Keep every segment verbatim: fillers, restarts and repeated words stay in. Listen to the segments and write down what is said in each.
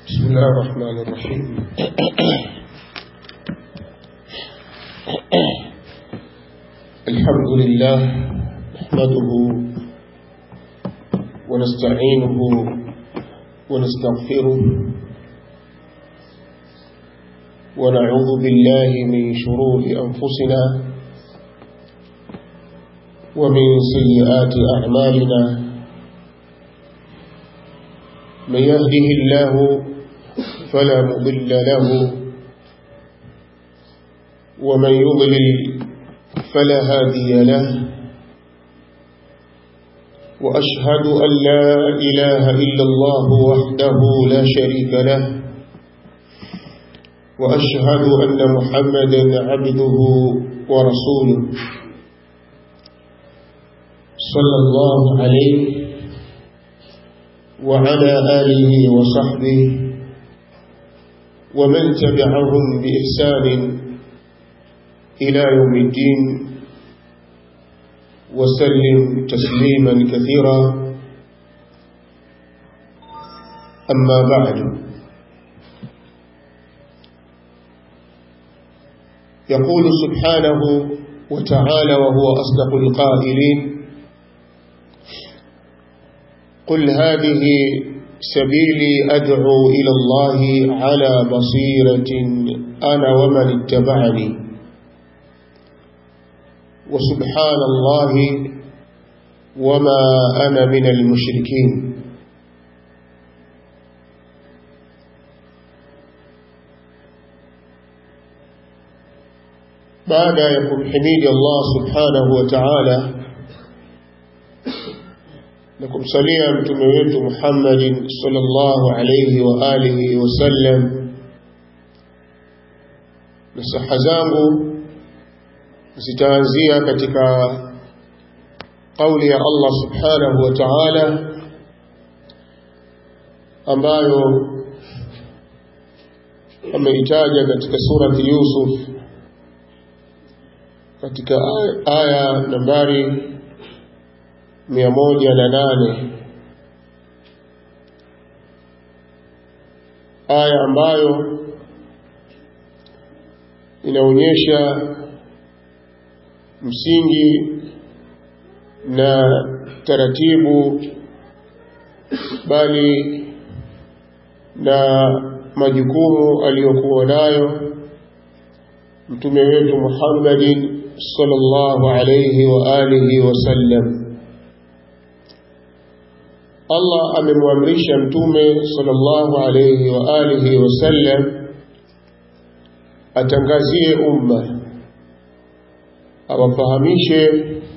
بسم الله الرحمن الرحيم. الحمد لله نحمده ونستعينه ونستغفره ونعوذ بالله من شرور أنفسنا ومن سيئات أعمالنا. من يهده الله فلا مضل له ومن يضلل فلا هادي له، وأشهد أن لا إله إلا الله وحده لا شريك له، وأشهد أن محمدا عبده ورسوله صلى الله عليه وعلى آله وصحبه ومن تبعهم بإحسان إلى يوم الدين وسلم تسليما كثيرا. أما بعد، يقول سبحانه وتعالى وهو أصدق القائلين: قل هذه سبيلي أدعو إلى الله على بصيرة أنا ومن اتبعني وسبحان الله وما أنا من المشركين. بعد يقول حميد الله سبحانه وتعالى لكم صليا متمويت محمد صلى الله عليه وآله وسلم. نصح zangu zitaanzia katika kauli ya Allah subhanahu wa ta'ala ambayo ameitaja katika surati Yusuf katika aya nambari mia moja na nane, aya ambayo inaonyesha msingi na taratibu bali na majukumu aliyokuwa nayo mtume wetu Muhammadin sallallahu alayhi wa alihi wasallam. Allah amemwamrisha mtume sallallahu alayhi wa alihi wasallam atangazie umma, awafahamishe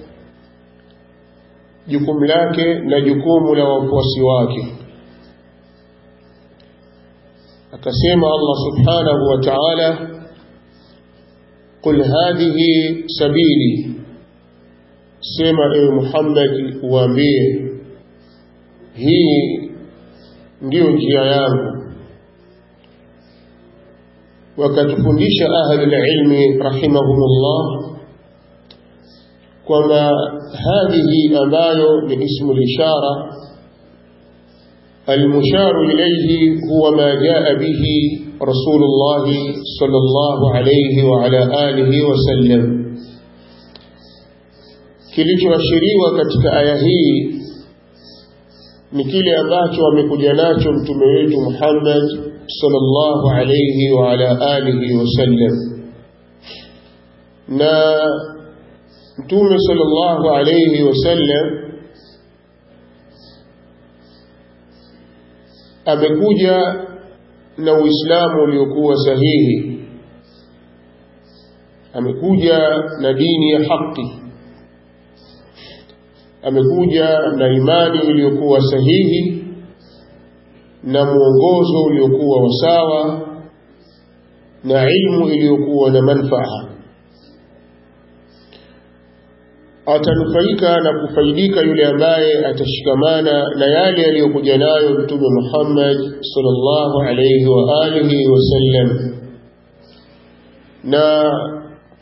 jukumu lake na jukumu la wafuasi wake. Akasema Allah subhanahu wa ta'ala: qul hadhihi sabili, sema ewe Muhammad uambie hii ndiyo njia yangu. Wakatufundisha ahli ilmi rahimahumullah kwamba hadhihi ambayo ni ismu lishara, almusharu ilayhi huwa ma jaa bihi Rasulullah sallallahu alayhi wa ala alihi wa sallam. Kilichoashiriwa katika aya hii ni kile ambacho amekuja nacho mtume wetu Muhammad sallallahu alayhi wa ala alihi wasallam. Na mtume sallallahu alayhi wasallam amekuja na Uislamu uliokuwa sahihi, amekuja na dini ya haki, amekuja na imani iliyokuwa sahihi na mwongozo uliokuwa wasawa na ilmu iliyokuwa na manufaa. Atanufaika na kufaidika yule ambaye atashikamana na yale aliyokuja nayo mtume Muhammad sallallahu alayhi wa alihi wasallam, na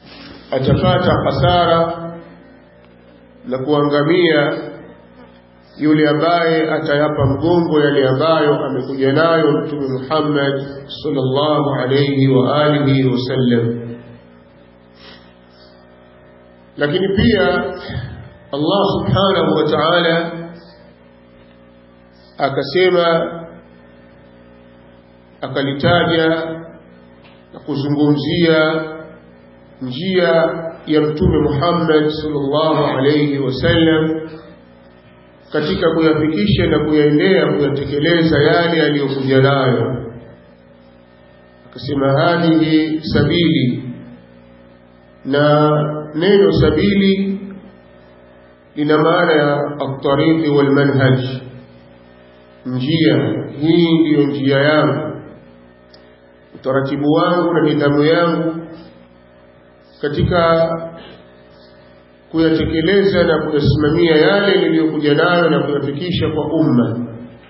atapata hasara na kuangamia yule ambaye atayapa mgongo yale ambayo amekuja nayo Mtume Muhammad sallallahu alayhi wa alihi wasallam. Lakini pia Allah subhanahu wa ta'ala akasema, akalitaja na kuzungumzia njia ya Mtume Muhammad sallallahu alayhi wasallam katika kuyafikisha na kuyaendea kuyatekeleza yale aliyokuja nayo. Akasema hadihi sabili, na neno sabili lina maana ya at-tariq wal manhaj, njia. Hii ndiyo njia yangu, utaratibu wangu na nidhamu yangu katika kuyatekeleza na kuyasimamia yale niliyokuja nayo na kuyafikisha kwa umma.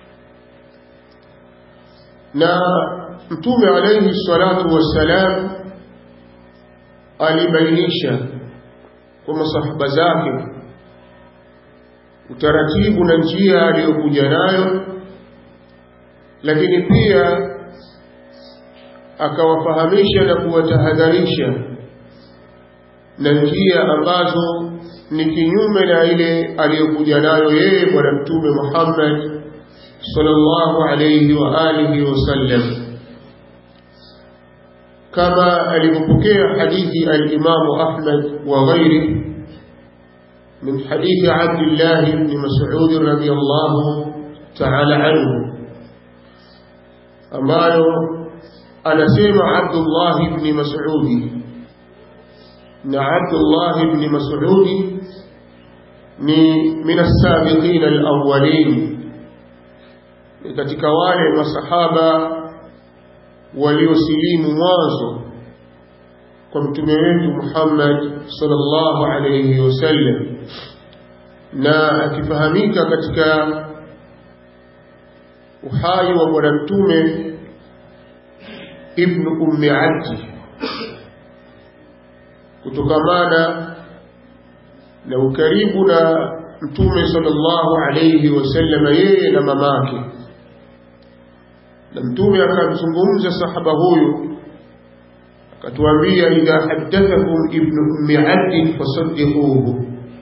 Na Mtume alayhi salatu wassalam alibainisha kwa masahaba zake utaratibu na njia aliyokuja nayo, lakini pia akawafahamisha na kuwatahadharisha na njia ambazo ni kinyume na ile aliyokuja nayo yeye Bwana Mtume Muhammad sallallahu alayhi wa alihi wasallam, kama alivyopokea hadithi al-Imam Ahmad wa ghairihi min hadithi Abdullah ibn Mas'ud radhiyallahu ta'ala anhu, ambayo anasema Abdullah ibn Mas'ud, na Abdullah ibn Mas'ud ni min as-sabiqin al-awwalin, katika wale masahaba waliosilimu mwanzo kwa mtume wetu Muhammad sallallahu alayhi wasallam, na akifahamika katika uhai wa bwana mtume ibn ummi Abdi, kutokamana na ukaribu na mtume sallallahu alayhi wasallam yeye na mamake. Na mtume akamzungumza sahaba huyu akatuambia, idha haddathakum ibn ummi Abdi fasaddiquhu,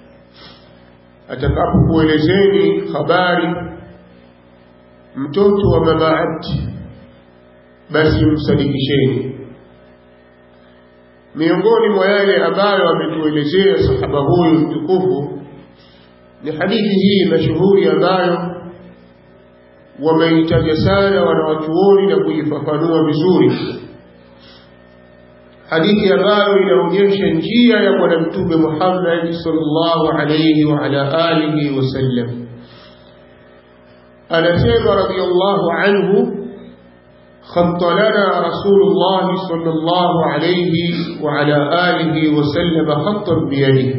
atakapokuelezeni habari mtoto wa mama Abdi basi msadikisheni. Miongoni mwa yale ambayo ametuelezea sahaba huyu mtukufu ni hadithi hii mashuhuri ambayo wameitaja sana wanawachuoni na kuifafanua vizuri, hadithi ambayo inaonyesha njia ya bwana mtume Muhammad sallallahu alayhi wa ala alihi wasallam. Anasema radiyallahu anhu, خط لنا رسول الله صلى الله عليه وعلى آله وسلم خطا بيده.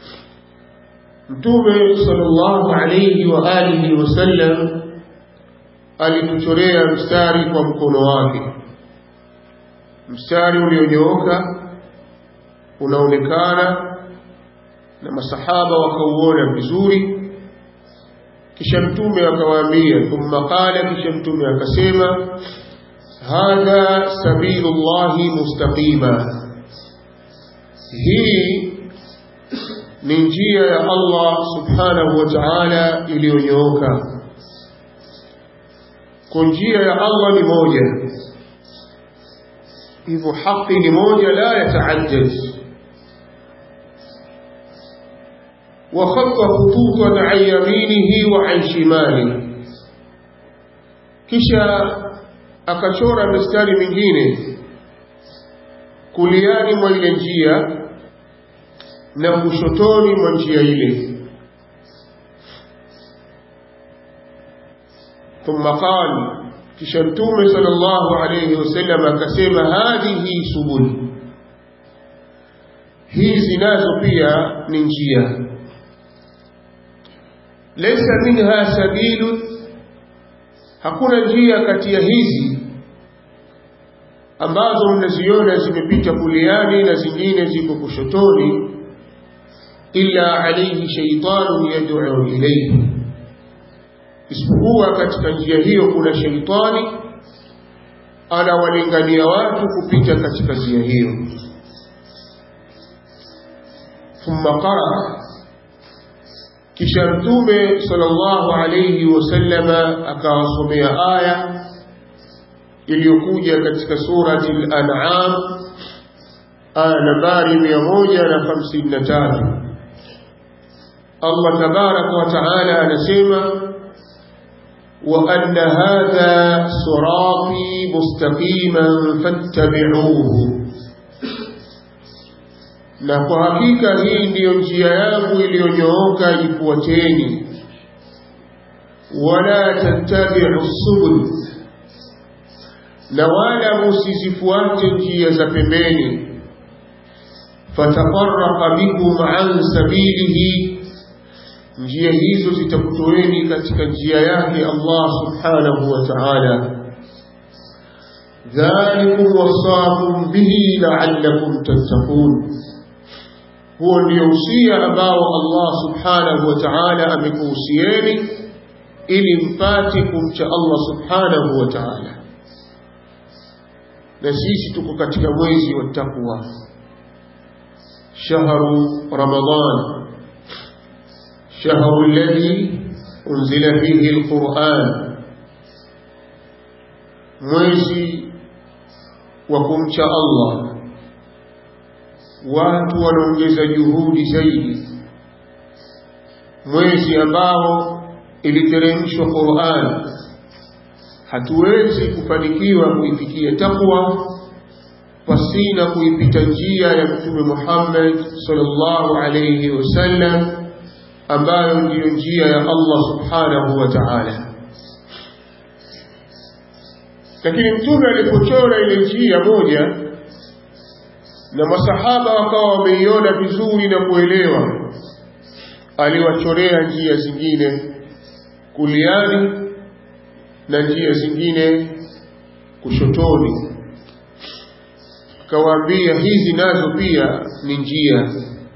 متوبة صلى الله عليه وآله وسلم alituchorea mstari kwa mkono wake, mstari ulionyooka unaonekana na masahaba wakauona vizuri. Kisha mtume akawaambia, thumma qala, kisha mtume akasema, hadha sabilullahi mustaqima, hii ni njia ya Allah subhanahu wa ta'ala iliyonyooka. Kwa njia ya Allah ni moja, hivyo haki ni moja, la yataajjaz. wa khatta khututan an yaminihi wa an shimalihi, kisha akachora mistari mingine kuliani mwa ile njia na kushotoni mwa njia ile. Thumma qala, kisha mtume sallallahu alayhi wasallam akasema, hadhihi subul, hizi nazo pia ni njia. Laysa minha sabilun, hakuna njia kati ya hizi ambazo mnaziona zimepita kuliani na zingine ziko kushotoni, illa alayhi shaytanun yad'u ilayhi, isipokuwa katika njia hiyo kuna shaitani anawalingania watu kupita katika njia hiyo. Thumma qara, kisha Mtume sallallahu alayhi wasallama akawasomea aya iliyokuja katika surati al-An'am, aya nambari mia moja hamsini na tatu. Allah tabaraka wa taala anasema, wa anna hadha sirati mustaqiman fattabi'uhu, na kwa hakika hii ndiyo njia yangu iliyonyooka, ifuateni. Wala tattabi'u subul, na wala msizifuate njia za pembeni. Fatafarraqa bikum an sabilihi, njia hizo zitakutoeni katika njia yake Allah subhanahu wa ta'ala. Dhalikum wasaakum bihi la'allakum tattaqun, huo ndio usia ambao Allah subhanahu wa ta'ala amekuhusieni ili mpate kumcha Allah subhanahu wa ta'ala. Na sisi tuko katika mwezi wa taqwa, shahru Ramadhan, shahru alladhi unzila fihi alquran, mwezi wa kumcha Allah. Watu wanaongeza juhudi zaidi, mwezi ambao iliteremshwa Qur'an. Hatuwezi kufanikiwa kuifikia takwa pasina kuipita njia ya Mtume Muhammad sallallahu alayhi wasallam, ambayo ndiyo njia ya Allah subhanahu wa ta'ala. Lakini Mtume alipochora ile njia moja na masahaba wakawa wameiona vizuri na kuelewa, aliwachorea njia zingine kuliani na njia zingine kushotoni, akawaambia hizi nazo pia ni njia,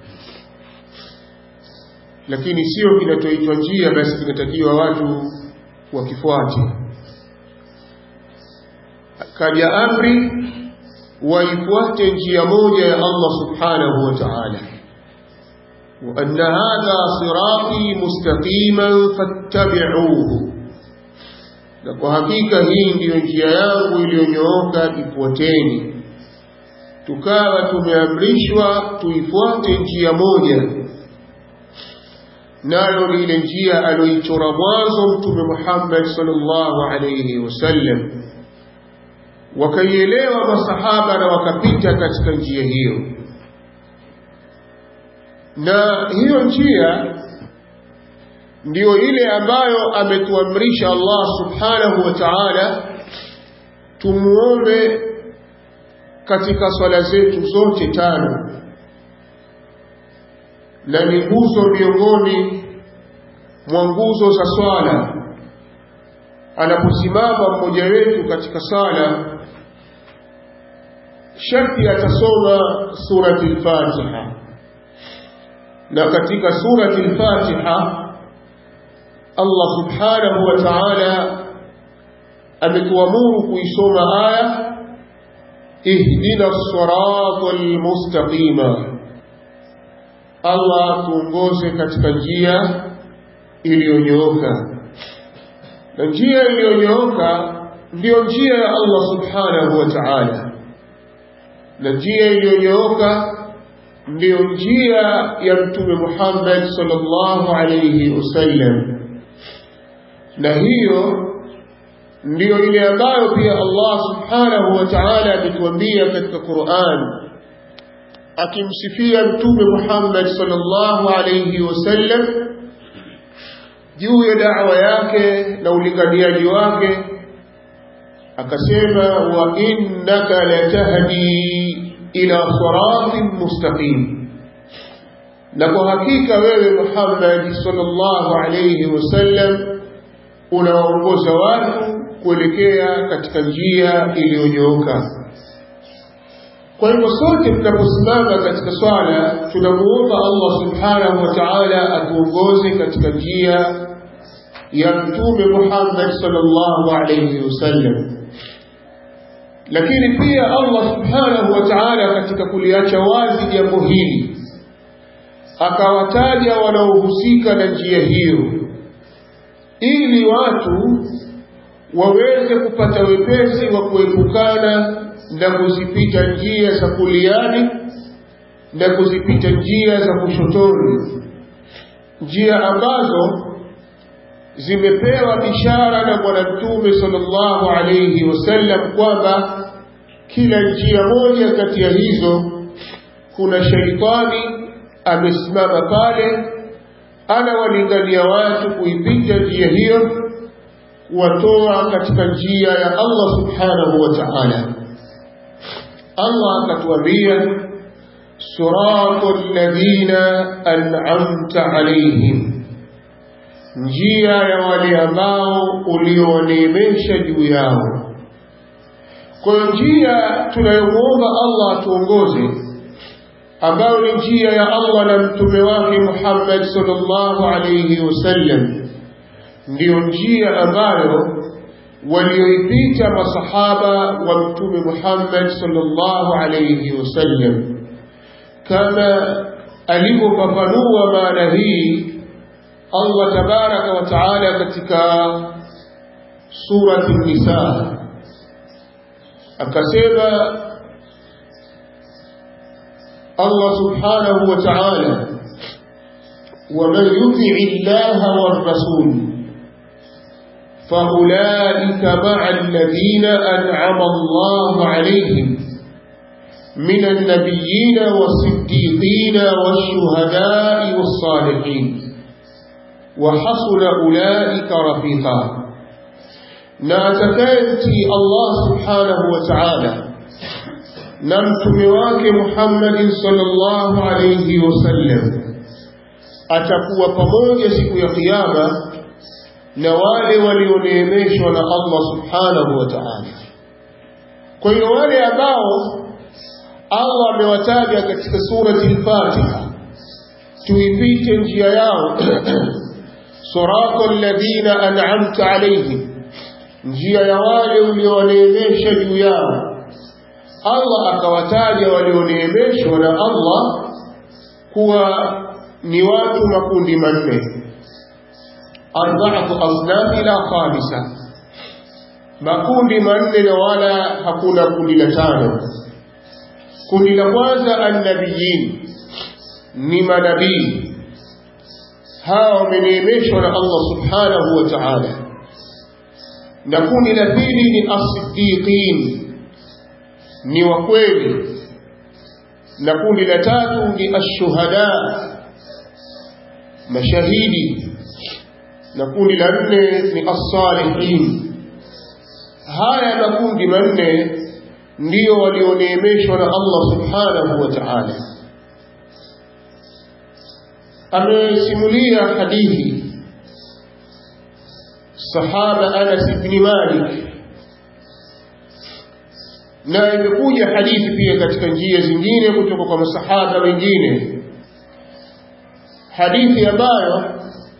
lakini sio kinatoitwa njia basi kinatakiwa watu wakifuate. Akaja amri waifuate njia moja ya Allah subhanahu wa ta'ala, wa anna hadha sirati mustaqiman fattabi'uhu, na kwa hakika hii ndiyo njia yangu iliyonyooka, ifuateni. Tukawa tumeamrishwa tuifuate njia moja, nayo ni ile njia aliyoichora mwanzo Mtume Muhammad sallallahu alayhi wasallam. Wakaielewa masahaba na wakapita katika njia hiyo. Na hiyo njia ndiyo ile ambayo ametuamrisha Allah subhanahu wa ta'ala tumuombe katika swala zetu zote tano, na ni nguzo miongoni mwa nguzo za swala. Anaposimama mmoja wetu katika sala, sharti atasoma surati al-Fatiha, na katika surati al-Fatiha Allah subhanahu wa ta'ala ametuamuru kuisoma aya ihdina as-siratal mustaqima, Allah tuongoze katika njia iliyonyooka. Na njia iliyonyooka ndio njia ya Allah subhanahu wa ta'ala, na njia iliyonyooka ndio njia ya Mtume Muhammad sallallahu alayhi wasallam. Na hiyo ndio ile ambayo pia Allah subhanahu wa ta'ala ametuambia katika Qur'an, akimsifia Mtume Muhammad sallallahu alayhi wasallam juu ya da'wa yake na ulinganiaji wake, akasema wa innaka latahdi ila siratin mustaqim, na kwa hakika wewe Muhammad sallallahu alayhi wasallam unawaongoza watu kuelekea katika njia iliyonyooka. Kwa hivyo sote tunaposimama katika swala tunamuomba Allah subhanahu wa ta'ala atuongoze katika njia ya Mtume Muhammad sallallahu alayhi wasallam. Lakini pia Allah subhanahu wa ta'ala katika kuliacha wazi jambo hili akawataja wanaohusika na njia hiyo ili watu waweze kupata wepesi wa kuepukana na kuzipita njia za kuliani na kuzipita njia za kushotoni, njia ambazo zimepewa bishara na Bwana Mtume sallallahu alayhi wasallam kwamba kila njia moja kati ya hizo kuna shaitani amesimama pale anawalingania watu kuipita njia hiyo, kuwatoa katika njia ya Allah subhanahu wa ta'ala. Allah akatuambia siratal ladhina an'amta alayhim, njia ya wale ambao uliowaneemesha juu yao. Kwa njia tunayomuomba Allah atuongoze, ambayo ni njia ya Allah na mtume wake Muhammad sallallahu alayhi wasallam, ndio njia ambayo walioipita masahaba wa mtume Muhammad sallallahu alayhi wasallam, kama alivyofafanua maana hii Allah tabaraka wa taala katika surati An-Nisa, akasema Allah subhanahu wa ta'ala, وَمَنْ يُطِعِ اللَّهَ وَالرَّسُولَ فَأُولَئِكَ مَعَ الَّذِينَ أَنْعَمَ اللَّهُ عَلَيْهِمْ مِنَ النَّبِيِّينَ وَالصِّدِّيقِينَ وَالشُّهَدَاءِ وَالصَّالِحِينَ وَحَسُنَ أُولَئِكَ رَفِيقًا. na atakayetii Allah subhanahu wa ta'ala na mtume wake Muhammad sallallahu alayhi wasallam atakuwa pamoja siku ya kiyama na wale walioneemeshwa na Allah subhanahu wa ta'ala. Kwa hiyo wale ambao Allah amewataja katika surati al-Fatiha tuipite njia yao siratal ladhina an'amta alayhim, njia ya wale ulioneemesha juu yao. Allah akawataja walioneemeshwa na Allah kuwa ni watu makundi manne, arba'atu asnaf ila khamisa, makundi manne na wala hakuna kundi la tano. Kundi la kwanza an-nabiyyin, ni manabii, hao wameneemeshwa na Allah subhanahu wa ta'ala. Na kundi la pili ni as-siddiqin, ni wa kweli. Na kundi la tatu ni ash-shuhada, mashahidi. Na kundi la nne ni as-salihin. Haya makundi manne ndio walioneemeshwa na Allah subhanahu wa ta'ala. Amesimulia hadithi sahaba Anas ibn Malik, na imekuja hadithi pia katika njia zingine kutoka kwa masahaba wengine, hadithi ambayo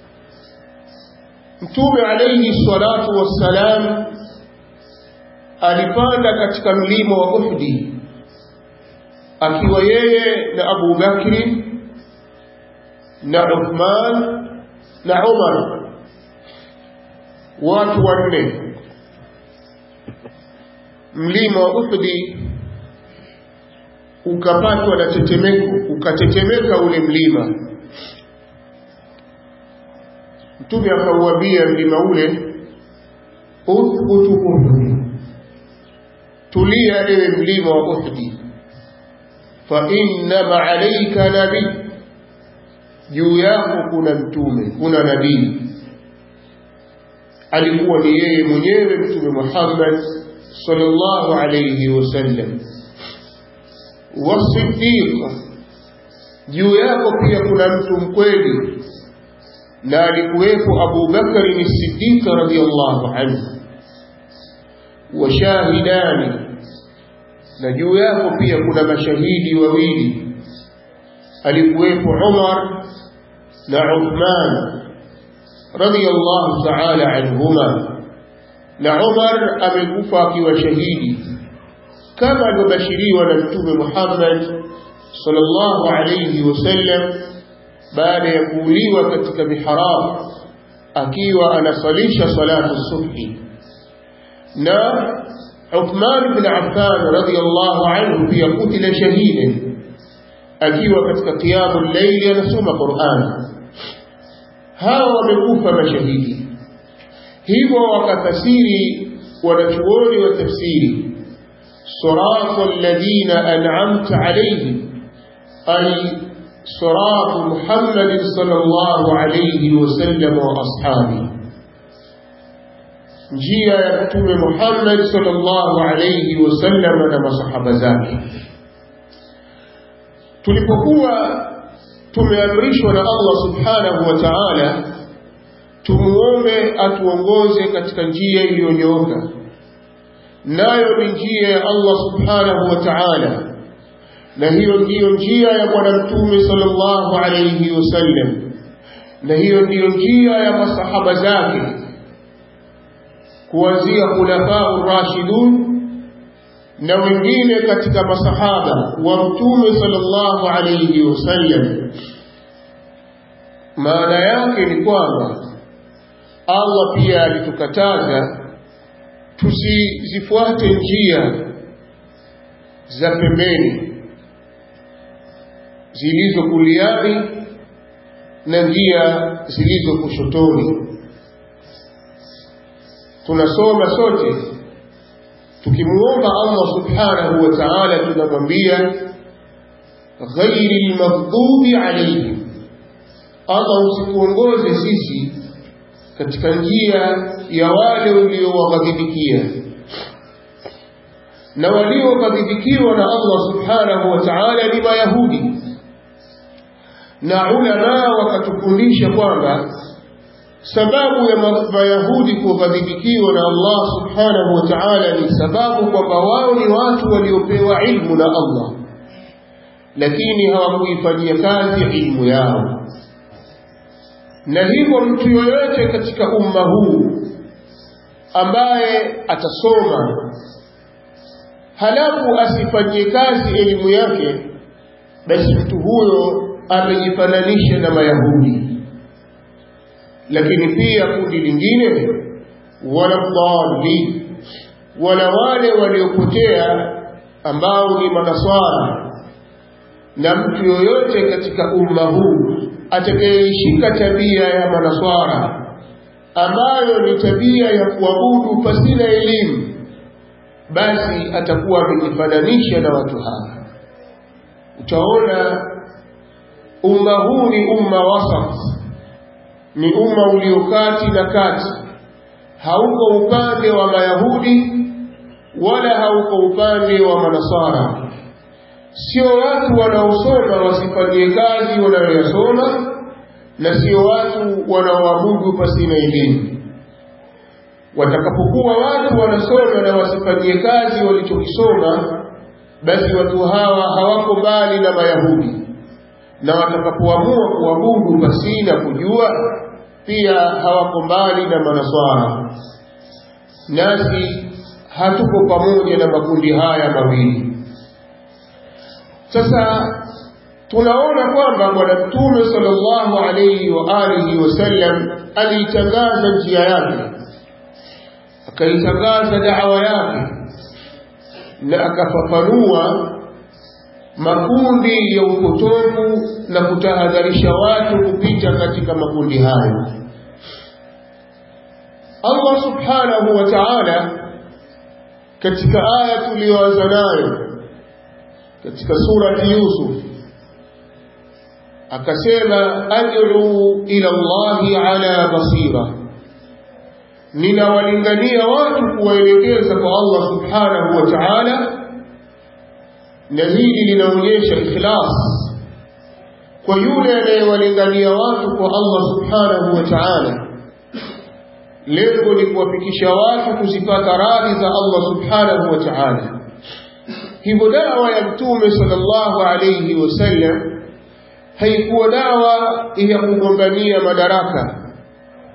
Mtume alayhi salatu wassalam alipanda katika mlima wa Uhudi akiwa yeye na Abu Bakri na Uthman na Umar, watu wanne. Mlima wa Uhudi ukapatwa na tetemeko, ukatetemeka ule mlima. Mtume akauambia mlima ule, uthbutu Uhud, tulia ewe mlima wa Uhudi, fa inna ma'alayka nabii, juu yako kuna mtume, kuna nabii. Alikuwa ni yeye mwenyewe Mtume Muhammad sallallahu alayhi wasallam. Wasiddiq, juu yako pia kuna mtu mkweli, na alikuwepo Abu Bakr as-Siddiq radhiyallahu anhu. Washahidani, na juu yako pia kuna mashahidi wawili, alikuwepo Umar na Uthman radiyallahu ta'ala anhuma, na Umar amekufa akiwa shahidi kama alivyobashiriwa na Mtume Muhammad sallallahu alayhi wasallam baada ya kuuliwa katika mihrab akiwa anasalisha salatu subhi. Na Uthman ibn Affan radiyallahu anhu pia kutila shahidi akiwa katika qiyamul layli anasoma Qur'an. Hawa wamekufa mashahidi. Hivyo wakafasiri wanachuoni wa tafsiri siratal ladina an'amta alayhim ay sirat Muhammad sallallahu alayhi wasallam wa ashabi, njia ya Mtume Muhammad sallallahu alayhi wasallam na masahaba zake. Tulipokuwa tumeamrishwa na Allah subhanahu wa ta'ala tumuombe atuongoze katika njia iliyonyooka, nayo ni njia ya Allah subhanahu wa ta'ala, na hiyo ndiyo njia ya bwana Mtume sallallahu alayhi wasallam, na hiyo ndiyo njia ya masahaba zake kuanzia khulafa'ur rashidun na wengine katika masahaba wa Mtume sallallahu alayhi wasallam. Maana yake ni kwamba Allah pia alitukataza tusizifuate njia za pembeni zilizo kuliani na njia zilizo kushotoni. Tunasoma sote tukimuomba Allah subhanahu wa ta'ala, tunamwambia ghairil maghdubi alayhim, Allah usituongoze sisi katika njia ya wale waliowaghadhibikia. Na walioghadhibikiwa na Allah subhanahu wa ta'ala ni Mayahudi, na ulama wakatufundisha kwamba sababu ya Mayahudi kughadhibikiwa na Allah subhanahu wa ta'ala ni sababu kwamba wao ni watu waliopewa ilmu na Allah, lakini hawakuifanyia kazi ilmu yao. Na hivyo mtu yoyote katika umma huu ambaye atasoma halafu asifanyie kazi elimu yake, basi mtu huyo amejifananisha na Mayahudi. Lakini pia kundi lingine, wala dhalin, wala wale waliopotea ambao ni manaswara. Na mtu yoyote katika umma huu atakayeshika tabia ya manaswara, ambayo ni tabia ya kuabudu pasina elimu, basi atakuwa amejifananisha na watu hawa. Utaona umma huu ni umma wasat, ni umma uliokati na kati, hauko upande wa Mayahudi wala hauko upande wa manasara. Sio watu wanaosoma wasifanyie kazi wanayoyasoma, na sio watu wanaoabudu pasina elimu. Watakapokuwa watu wanasoma na wasifanyie kazi walichokisoma, basi watu hawa hawako mbali na Mayahudi, na watakapoamua kuabudu pasina kujua, pia hawako mbali na manaswara. Nasi hatuko pamoja na makundi haya mawili. Sasa tunaona kwamba bwana Mtume sallallahu alayhi wa alihi wasallam alitangaza njia yake, akaitangaza da'wa yake, na akafafanua makundi ya upotofu na kutahadharisha watu kupita katika makundi hayo. Allah subhanahu wa ta'ala katika aya tuliyoanza nayo katika surati Yusuf akasema, ad'u ila Allahi ala basira, ninawalingania watu kuwaelekeza kwa Allah subhanahu wa ta'ala. Na hili linaonyesha ikhlas kwa yule anayewalingania watu kwa Allah subhanahu wa ta'ala. Lengo ni kuwafikisha watu kuzipata radhi za Allah subhanahu wa ta'ala. Hivyo dawa ya Mtume sallallahu alayhi wasallam haikuwa dawa ya kugombania madaraka,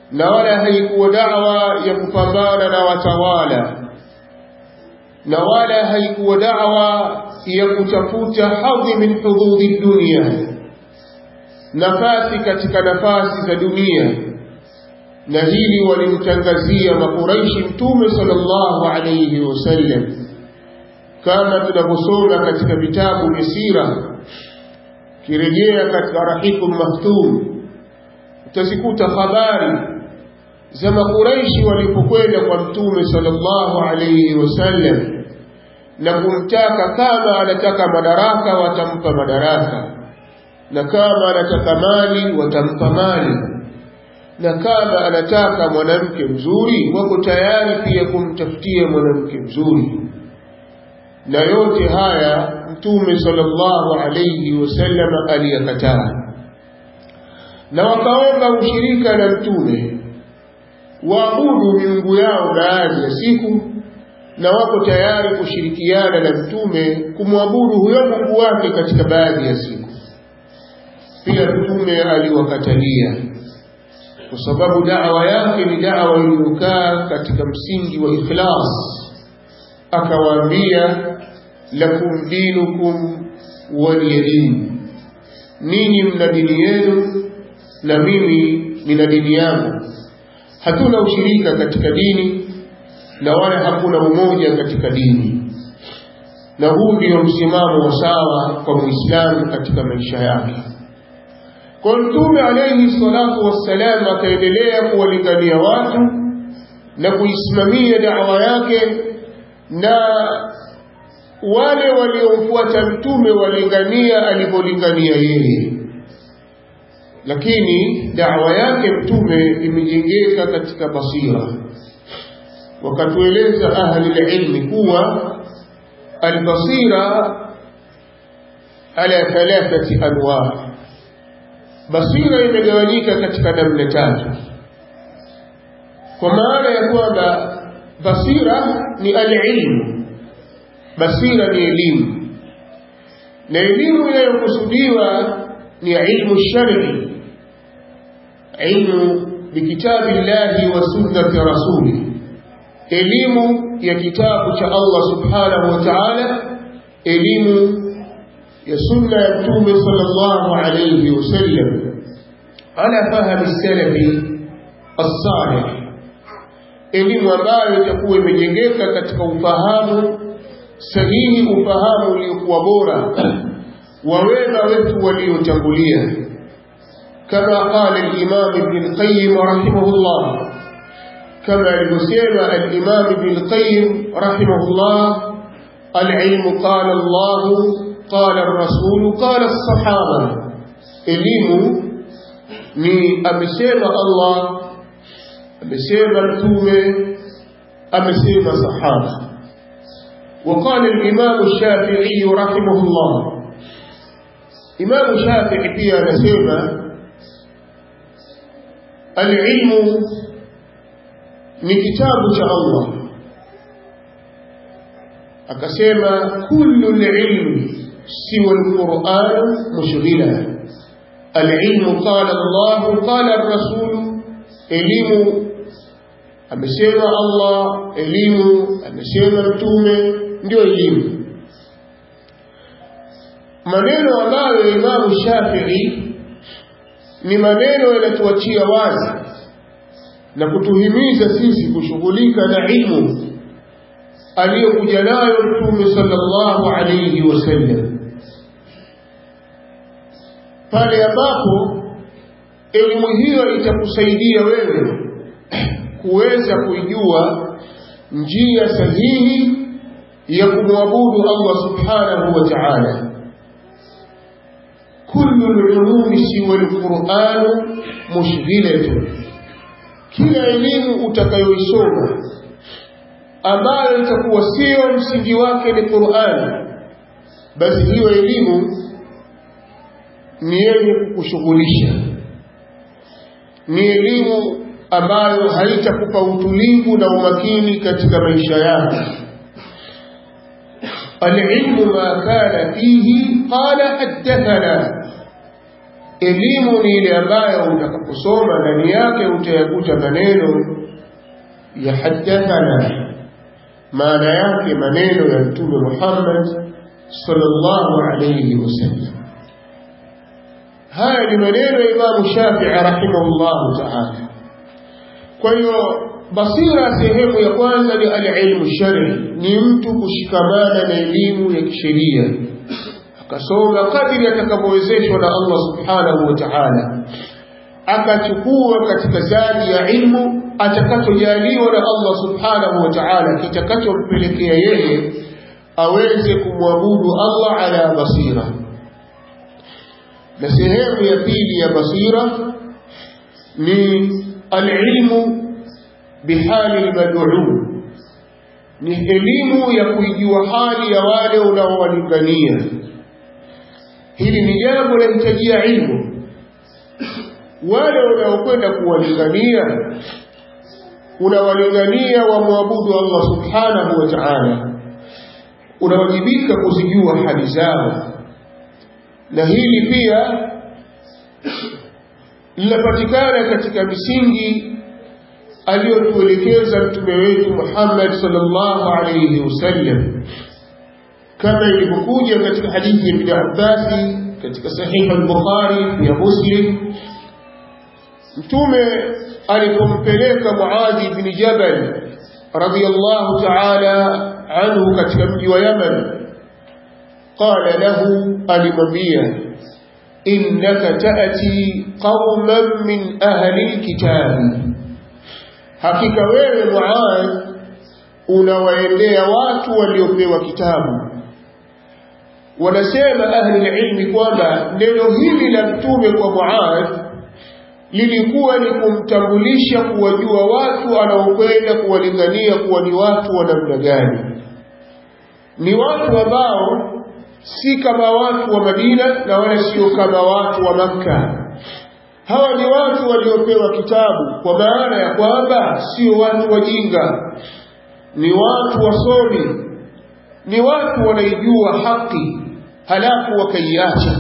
na wala haikuwa da'wa ya kupambana na watawala, na wala haikuwa da'wa ya kutafuta hadhi min hududi dunia, nafasi katika nafasi za dunia. Na hili walimtangazia makuraishi Mtume sallallahu alayhi wasallam, kama tunavyosoma katika vitabu vya sira. Kirejea katika Rahiqul Maktum utazikuta habari za makuraishi walipokwenda kwa Mtume sallallahu alayhi wasallam na kumtaka, kama anataka madaraka watampa madaraka, na kama anataka mali watampa mali, na kama anataka mwanamke mzuri wako tayari pia kumtafutia mwanamke mzuri. Na yote haya Mtume sallallahu alayhi wasallam aliyakataa, na wakaomba ushirika na Mtume, waabudu miungu yao baadhi ya siku, na wako tayari kushirikiana na Mtume kumwabudu huyo Mungu wake katika baadhi ya siku. Pia Mtume aliwakatalia, kwa sababu da'wa yake ni da'wa iliyokaa katika msingi wa ikhlas. Akawaambia, lakum dinukum waliya din, ninyi mna dini yenu na mimi nina dini yangu. Hatuna ushirika katika dini na wala hakuna umoja katika dini. Na huu ndio msimamo wa sawa kwa Muislamu katika maisha yake. Kwa Mtume alayhi salatu wassalam akaendelea kuwalingania watu na kuisimamia da'wa yake, na wale waliomfuata Mtume walingania alipolingania yeye. Lakini da'wa yake Mtume imejengeka katika basira. Wakatueleza ahli ilmi kuwa albasira ala thalathati anwa', basira imegawanyika katika namna tatu. Kwa maana ya kwamba basira ni al-ilmu, basira ni elimu, na elimu inayokusudiwa ni ilmu shar'i, ilmu bikitabillahi wa sunnati rasuli, elimu ya kitabu cha Allah subhanahu wa ta'ala, elimu ya sunna ya Mtume sallallahu alayhi wasallam ala fahmi salafi as-salih, elimu ambayo itakuwa imejengeka katika ufahamu sahihi, ufahamu uliokuwa bora wa wema wetu waliotangulia. Kama qala al-Imam Ibn al-Qayyim rahimahullah, kama alivyosema al-Imam Ibn al-Qayyim rahimahullah, al-ilmu qala Allah قال الرسول قال الصحابة. elimu ni amesema Allah, amesema Mtume, amesema sahaba. وقال الإمام الشافعي رحمه الله, إمام الشافعي pia anasema العلم ni kitabu cha Allah. Akasema kullu al-ilmi siwa al-Qur'an mushghila. Al-ilmu qala Allah qala ar-rasul, elimu amesema Allah, elimu amesema Mtume, ndio elimu. Maneno ambayo Imam Shafi'i ni maneno yanatuachia wazi na kutuhimiza sisi kushughulika na ilmu aliyokuja nayo Mtume sallallahu alayhi wasallam. Pale ambapo elimu hiyo itakusaidia wewe kuweza kuijua njia sahihi ya kumwabudu Allah subhanahu wa ta'ala. Kullu al-ulumi siwa al-Qur'an mushghilatun, kila elimu utakayoisoma ambayo itakuwa sio msingi wake ni Qur'an, basi hiyo elimu ni yenye kukushughulisha, ni elimu ambayo haitakupa utulivu na umakini katika maisha yako. Al-ilmu ma kana fihi qala haddathana, elimu ni ile ambayo utakaposoma ndani yake utayakuta maneno ya hadathana, maana yake maneno ya Mtume Muhammad sallallahu alayhi wasallam. Haya ni maneno ya Imam Shafi'i rahimahullahu ta'ala. Kwa hiyo basira sehemu ya kwanza ni al-ilmu shar'i, ni mtu kushikamana na elimu ya kisheria, akasoma kadiri atakapowezeshwa na Allah subhanahu wa ta'ala, akachukua katika zadi ya ilmu atakachojaliwa na Allah subhanahu wa ta'ala, kitakachompelekea yeye aweze kumwabudu Allah ala basira. Na sehemu ya pili ya basira ni al-ilmu bihali al-mad'u, ni elimu ya kuijua hali ya wale unaowalingania. Hili ni jambo la hitajia ilmu. Wale unaokwenda kuwalingania, unawalingania wamwabudu Allah subhanahu wa ta'ala, unawajibika kuzijua hali zao. Na hili pia linapatikana katika misingi aliyotuelekeza mtume wetu Muhammad sallallahu alayhi wasallam, kama ilivyokuja katika hadithi ya Ibn Abbas katika sahih al-Bukhari ya Muslim. Mtume alipompeleka Muadh ibn Jabal radiyallahu ta'ala anhu katika mji wa Yaman, qala lahu, alimwambia, innaka ta'ti qauman min ahli al-kitab, hakika wewe Muadh unawaendea watu waliopewa kitabu. Wanasema ahli ilmi kwamba neno hili la mtume kwa Muadh lilikuwa ni kumtambulisha kuwajua watu anaokwenda kuwalingania kuwa ni watu wa namna gani. Ni watu ambao si kama watu wa Madina na wala sio kama watu wa Makka. Hawa ni watu waliopewa kitabu, kwa maana ya kwamba sio watu wajinga, ni watu wasomi, ni watu wanaijua haki halafu wakaiacha.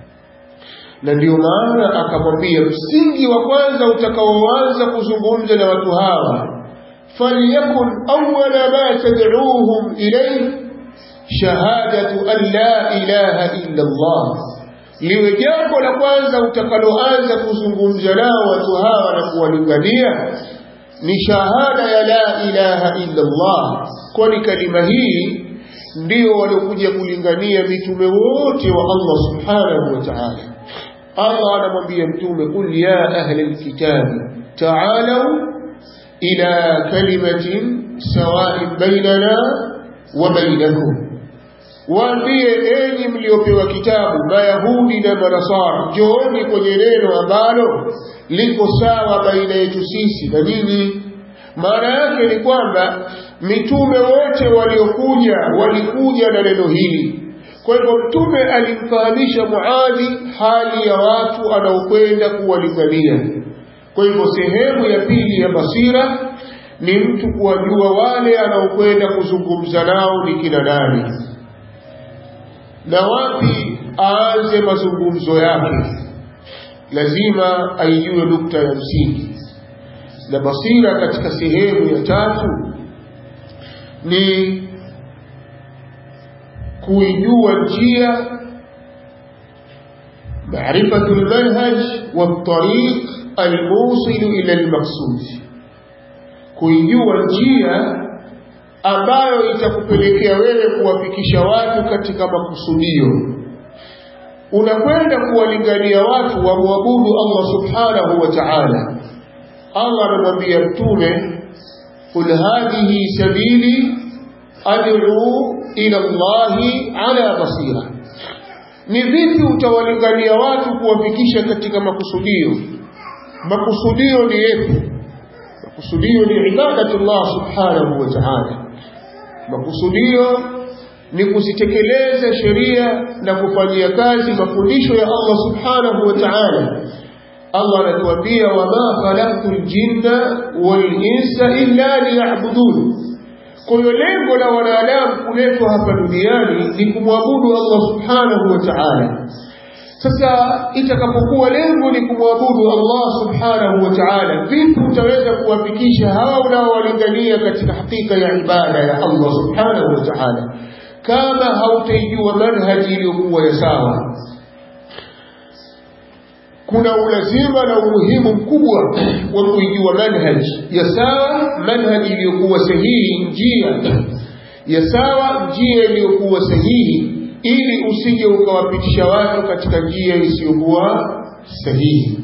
Na ndio maana akamwambia msingi wa kwanza utakaoanza kuzungumza na watu hawa, falyakun awwala ma tad'uuhum ilayhi shahadatu an la ilaha illa Allah, liwe jambo la kwanza utakaloanza kuzungumza nao watu hawa na kuwalingania ni shahada ya la ilaha illa Allah, kwani kalima hii ndio waliokuja kulingania mitume wote wa Allah subhanahu wa ta'ala. Allah anamwambia mtume, qul ya ahli alkitab ta'alu ila kalimatin sawa'in bainana wa bainakum, waambie enyi mliopewa kitabu, Mayahudi na Manasara, njooni kwenye neno ambalo liko sawa baina yetu sisi na nyinyi. Maana yake ni kwamba mitume wote waliokuja walikuja na neno hili. Kwa hivyo mtume alimfahamisha Muadhi hali ya watu anaokwenda kuwalingania. Kwa hivyo sehemu ya pili ya basira ni mtu kuwajua wale anaokwenda kuzungumza nao ni kina nani na wapi aanze mazungumzo yake. Lazima aijue nukta ya msingi. Na basira katika sehemu ya tatu ni kuijua njia, maarifatul manhaj wa tariq almusil ila almaqsud, kuijua njia ambayo itakupelekea wewe kuwafikisha watu katika makusudio. Unakwenda kuwalingania watu wamwabudu Allah subhanahu wa ta'ala. Allah anamwambia mtume, qul hadhihi sabili ad'u ila Allahi ala basira. Ni vipi utawalingania watu kuwafikisha katika makusudio? Makusudio ni yepi? Makusudio ni ibadatullah subhanahu wa ta'ala. Makusudio ni kuzitekeleza sheria na kufanyia kazi mafundisho ya Allah subhanahu wa ta'ala. Allah anatuambia, wama khalaqtul jinna wal insa illa liya'budun. Kwa hiyo lengo la wanadamu kuletwa hapa duniani ni kumwabudu Allah subhanahu wa ta'ala. Sasa itakapokuwa lengo ni kumwabudu Allah subhanahu wa ta'ala, vipi utaweza kuwafikisha hawa unaowalingania katika hakika ya ibada ya Allah subhanahu wa ta'ala kama hautaijua manhaji iliyokuwa ya sawa? Kuna ulazima na umuhimu mkubwa wa kuijua manhaji ya sawa, manhaji iliyokuwa sahihi, njia ya sawa, njia iliyokuwa sahihi, ili usije ukawapitisha watu katika njia isiyokuwa sahihi.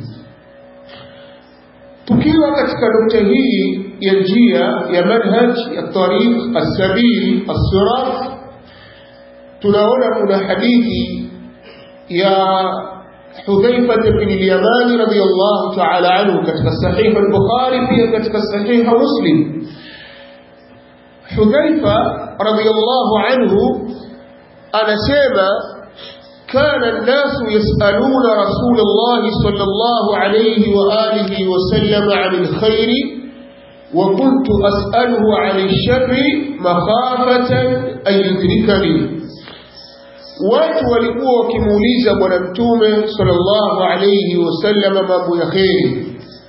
Tukiwa katika nukta hii ya njia ya manhaj ya tariq as-sabil as-sirat, tunaona kuna hadithi ya Hudhaifa ibn al-Yaman radiyallahu ta'ala anhu katika sahih al-Bukhari, pia katika sahih Muslim. Hudhaifa radiyallahu anhu anasema kana an-nasu yas'aluna Rasulullah sallallahu alayhi wa alihi wa sallam 'anil khairi wa kuntu as'aluhu 'anil sharri makhafatan an yudrikani. Watu walikuwa wakimuuliza bwana mtume sallallahu alayhi wasallam mambo ya kheri,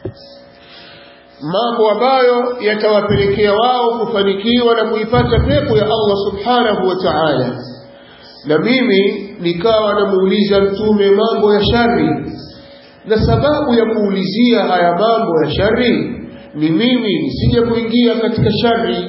mambo ambayo yatawapelekea wao kufanikiwa na kuipata pepo ya Allah subhanahu wa ta'ala. Na mimi nikawa namuuliza mtume mambo ya shari, na sababu ya kuulizia haya mambo ya shari ni mimi nisije kuingia katika shari,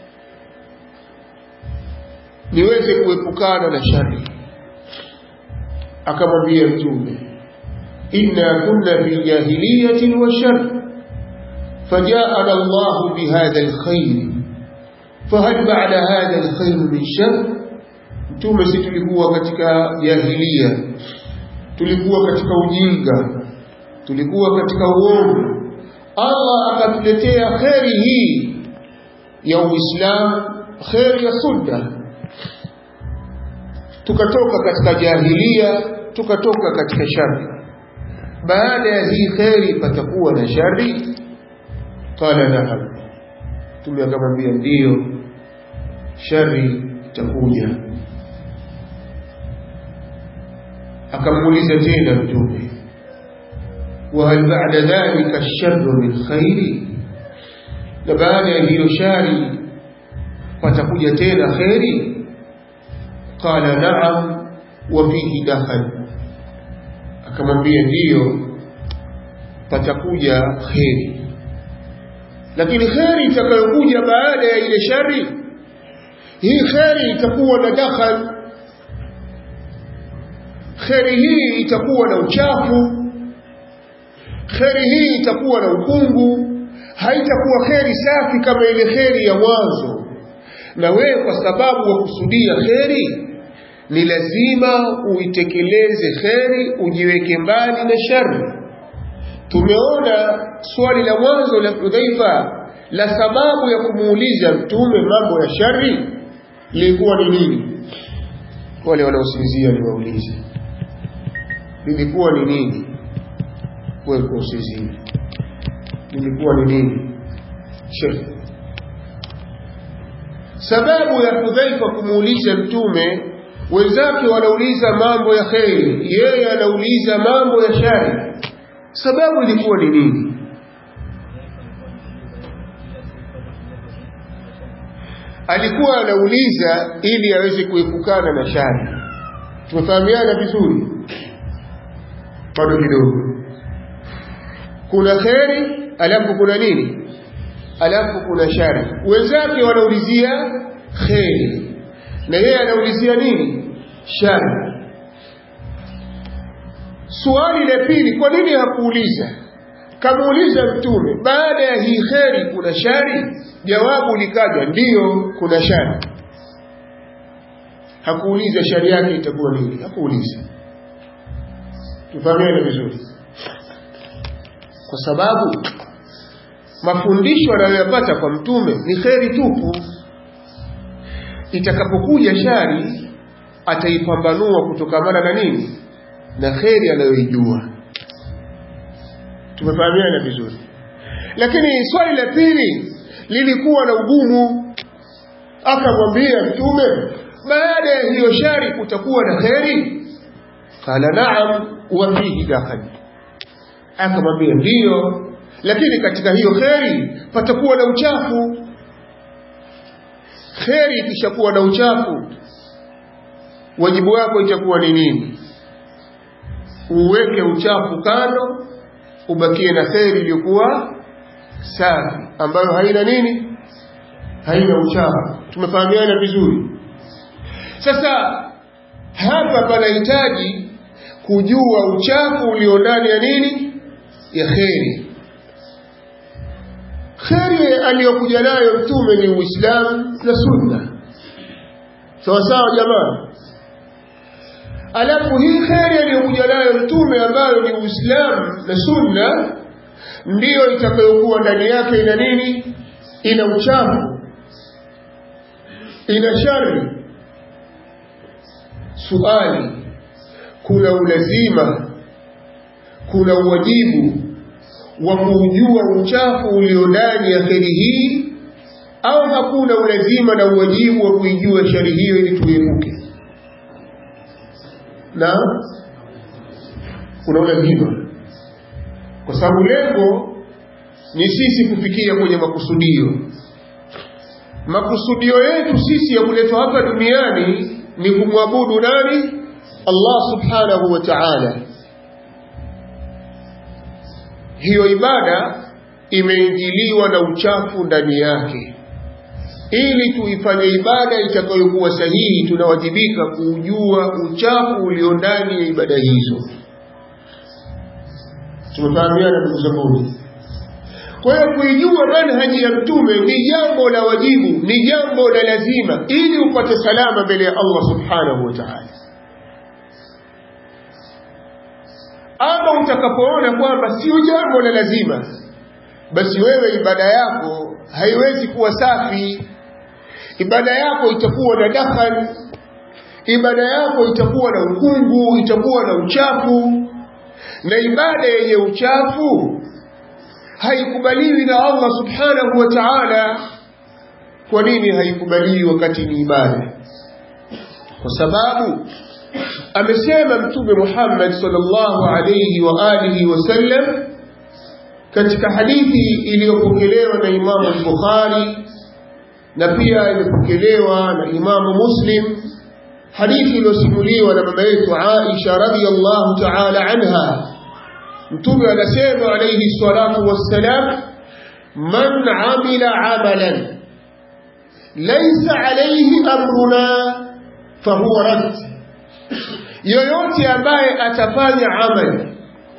niweze kuepukana na shari. Akamwambia mtume, inna kunna fi jahiliyatin wa shar fajaana Allahu bihadha alkhair fahal ba'da hadha alkhair min shar. Mtume, si tulikuwa katika jahiliya, tulikuwa katika ujinga, tulikuwa katika uovu, Allah akatuletea kheri hii ya Uislamu, kheri ya sunna, tukatoka katika jahiliya, tukatoka katika shari. Baada ya hii kheri patakuwa na shari? Qala na'am. Mtume akamwambia ndio, shari itakuja. Akamuuliza tena mtume, wa hal ba'da dhalika ash-sharru min khairi? Na baada ya hiyo shari patakuja tena kheri? Qala na'am wa fihi dakhal. Akamwambia ndio, patakuja kheri. Lakini kheri itakayokuja baada ya ile shari, hii kheri itakuwa na dakhal. Kheri hii itakuwa na uchafu, kheri hii itakuwa na ukungu, haitakuwa kheri safi kama ile kheri ya mwanzo. Na wewe kwa sababu wa kusudia kheri, ni lazima uitekeleze kheri, ujiweke mbali na shari. Tumeona swali la mwanzo la Hudhaifa la sababu ya kumuuliza mtume mambo ya shari lilikuwa ni nini? Wale wanaosinzia ni waulize, lilikuwa ni nini? Wewe kusinzia, lilikuwa ni nini? Shari. Sababu ya Hudhaifa kumuuliza mtume, wenzake wanauliza mambo ya kheri, yeye anauliza mambo ya shari, sababu ilikuwa ni nini? Alikuwa anauliza ili aweze kuepukana na shari. Tumefahamiana vizuri? Bado kidogo. Kuna kheri, alafu kuna nini? Alafu kuna shari. Wenzake wanaulizia kheri, na yeye anaulizia nini? Shari. Swali la pili, kwa nini hakuuliza? Kamuuliza mtume, baada ya hii kheri kuna shari? Jawabu likaja ndiyo, kuna shari. Hakuuliza shari yake itakuwa nini, hakuuliza. Tufahamiane vizuri, kwa sababu mafundisho anayoyapata kwa mtume ni kheri tupu. Itakapokuja shari ataipambanua kutokamana na nini? Na kheri anayoijua. Tumefahamiana vizuri. Lakini swali la pili lilikuwa na ugumu. Akamwambia mtume, baada ya hiyo shari kutakuwa na kheri? qala na'am wa fihi dakhal, akamwambia ndio, lakini katika hiyo kheri patakuwa na uchafu. Kheri ikishakuwa na uchafu, wajibu wako itakuwa ni nini? Uweke uchafu kando, ubakie na kheri iliyokuwa safi ambayo haina nini? Haina uchafu. Tumefahamiana vizuri? Sasa hapa panahitaji kujua uchafu ulio ndani ya nini? Ya kheri. Kheri aliyokuja nayo mtume ni Uislamu na Sunna. Sawa sawa jamaa? Alafu hii kheri aliyokuja nayo mtume ambayo ni Uislamu na Sunna ndiyo itakayokuwa ndani yake ina nini? Ina uchafu, ina shari. Suali, kuna ulazima, kuna uwajibu wa kujua uchafu ulio ndani ya kheri hii, au hakuna ulazima na uwajibu wa kuijua shari hiyo ili tuepuke? Na kuna ulazima, kwa sababu lengo ni sisi kufikia kwenye makusudio. Makusudio yetu sisi ya kuletwa hapa duniani ni kumwabudu nani? Allah subhanahu wa ta'ala. Hiyo ibada imeingiliwa na uchafu ndani yake. Ili tuifanye ibada itakayokuwa sahihi, tunawajibika kujua uchafu ulio ndani ya ibada hizo. Tumefahamiana ndugu zangu? Kwa hiyo kuijua manhaji ya mtume ni jambo la wajibu, ni jambo la lazima, ili upate salama mbele ya Allah subhanahu wa ta'ala. Ama utakapoona kwamba sio jambo la lazima, basi wewe ibada yako haiwezi kuwa safi. Ibada yako itakuwa na dakhal, ibada yako itakuwa na ukungu, itakuwa na uchafu. Na ibada yenye uchafu haikubaliwi na Allah subhanahu wa ta'ala. Kwa nini haikubaliwi wakati ni ibada? Kwa sababu amesema Mtume Muhammad sallallahu alayhi wa alihi wasallam katika hadithi iliyopokelewa na Imam al-Bukhari na pia ilipokelewa na Imam Muslim, hadithi iliyosimuliwa na mama yetu Aisha radhiyallahu ta'ala anha. Mtume anasema alayhi salatu wassalam, man amila amalan laysa alayhi amruna fahuwa rad. Yoyote ambaye atafanya amali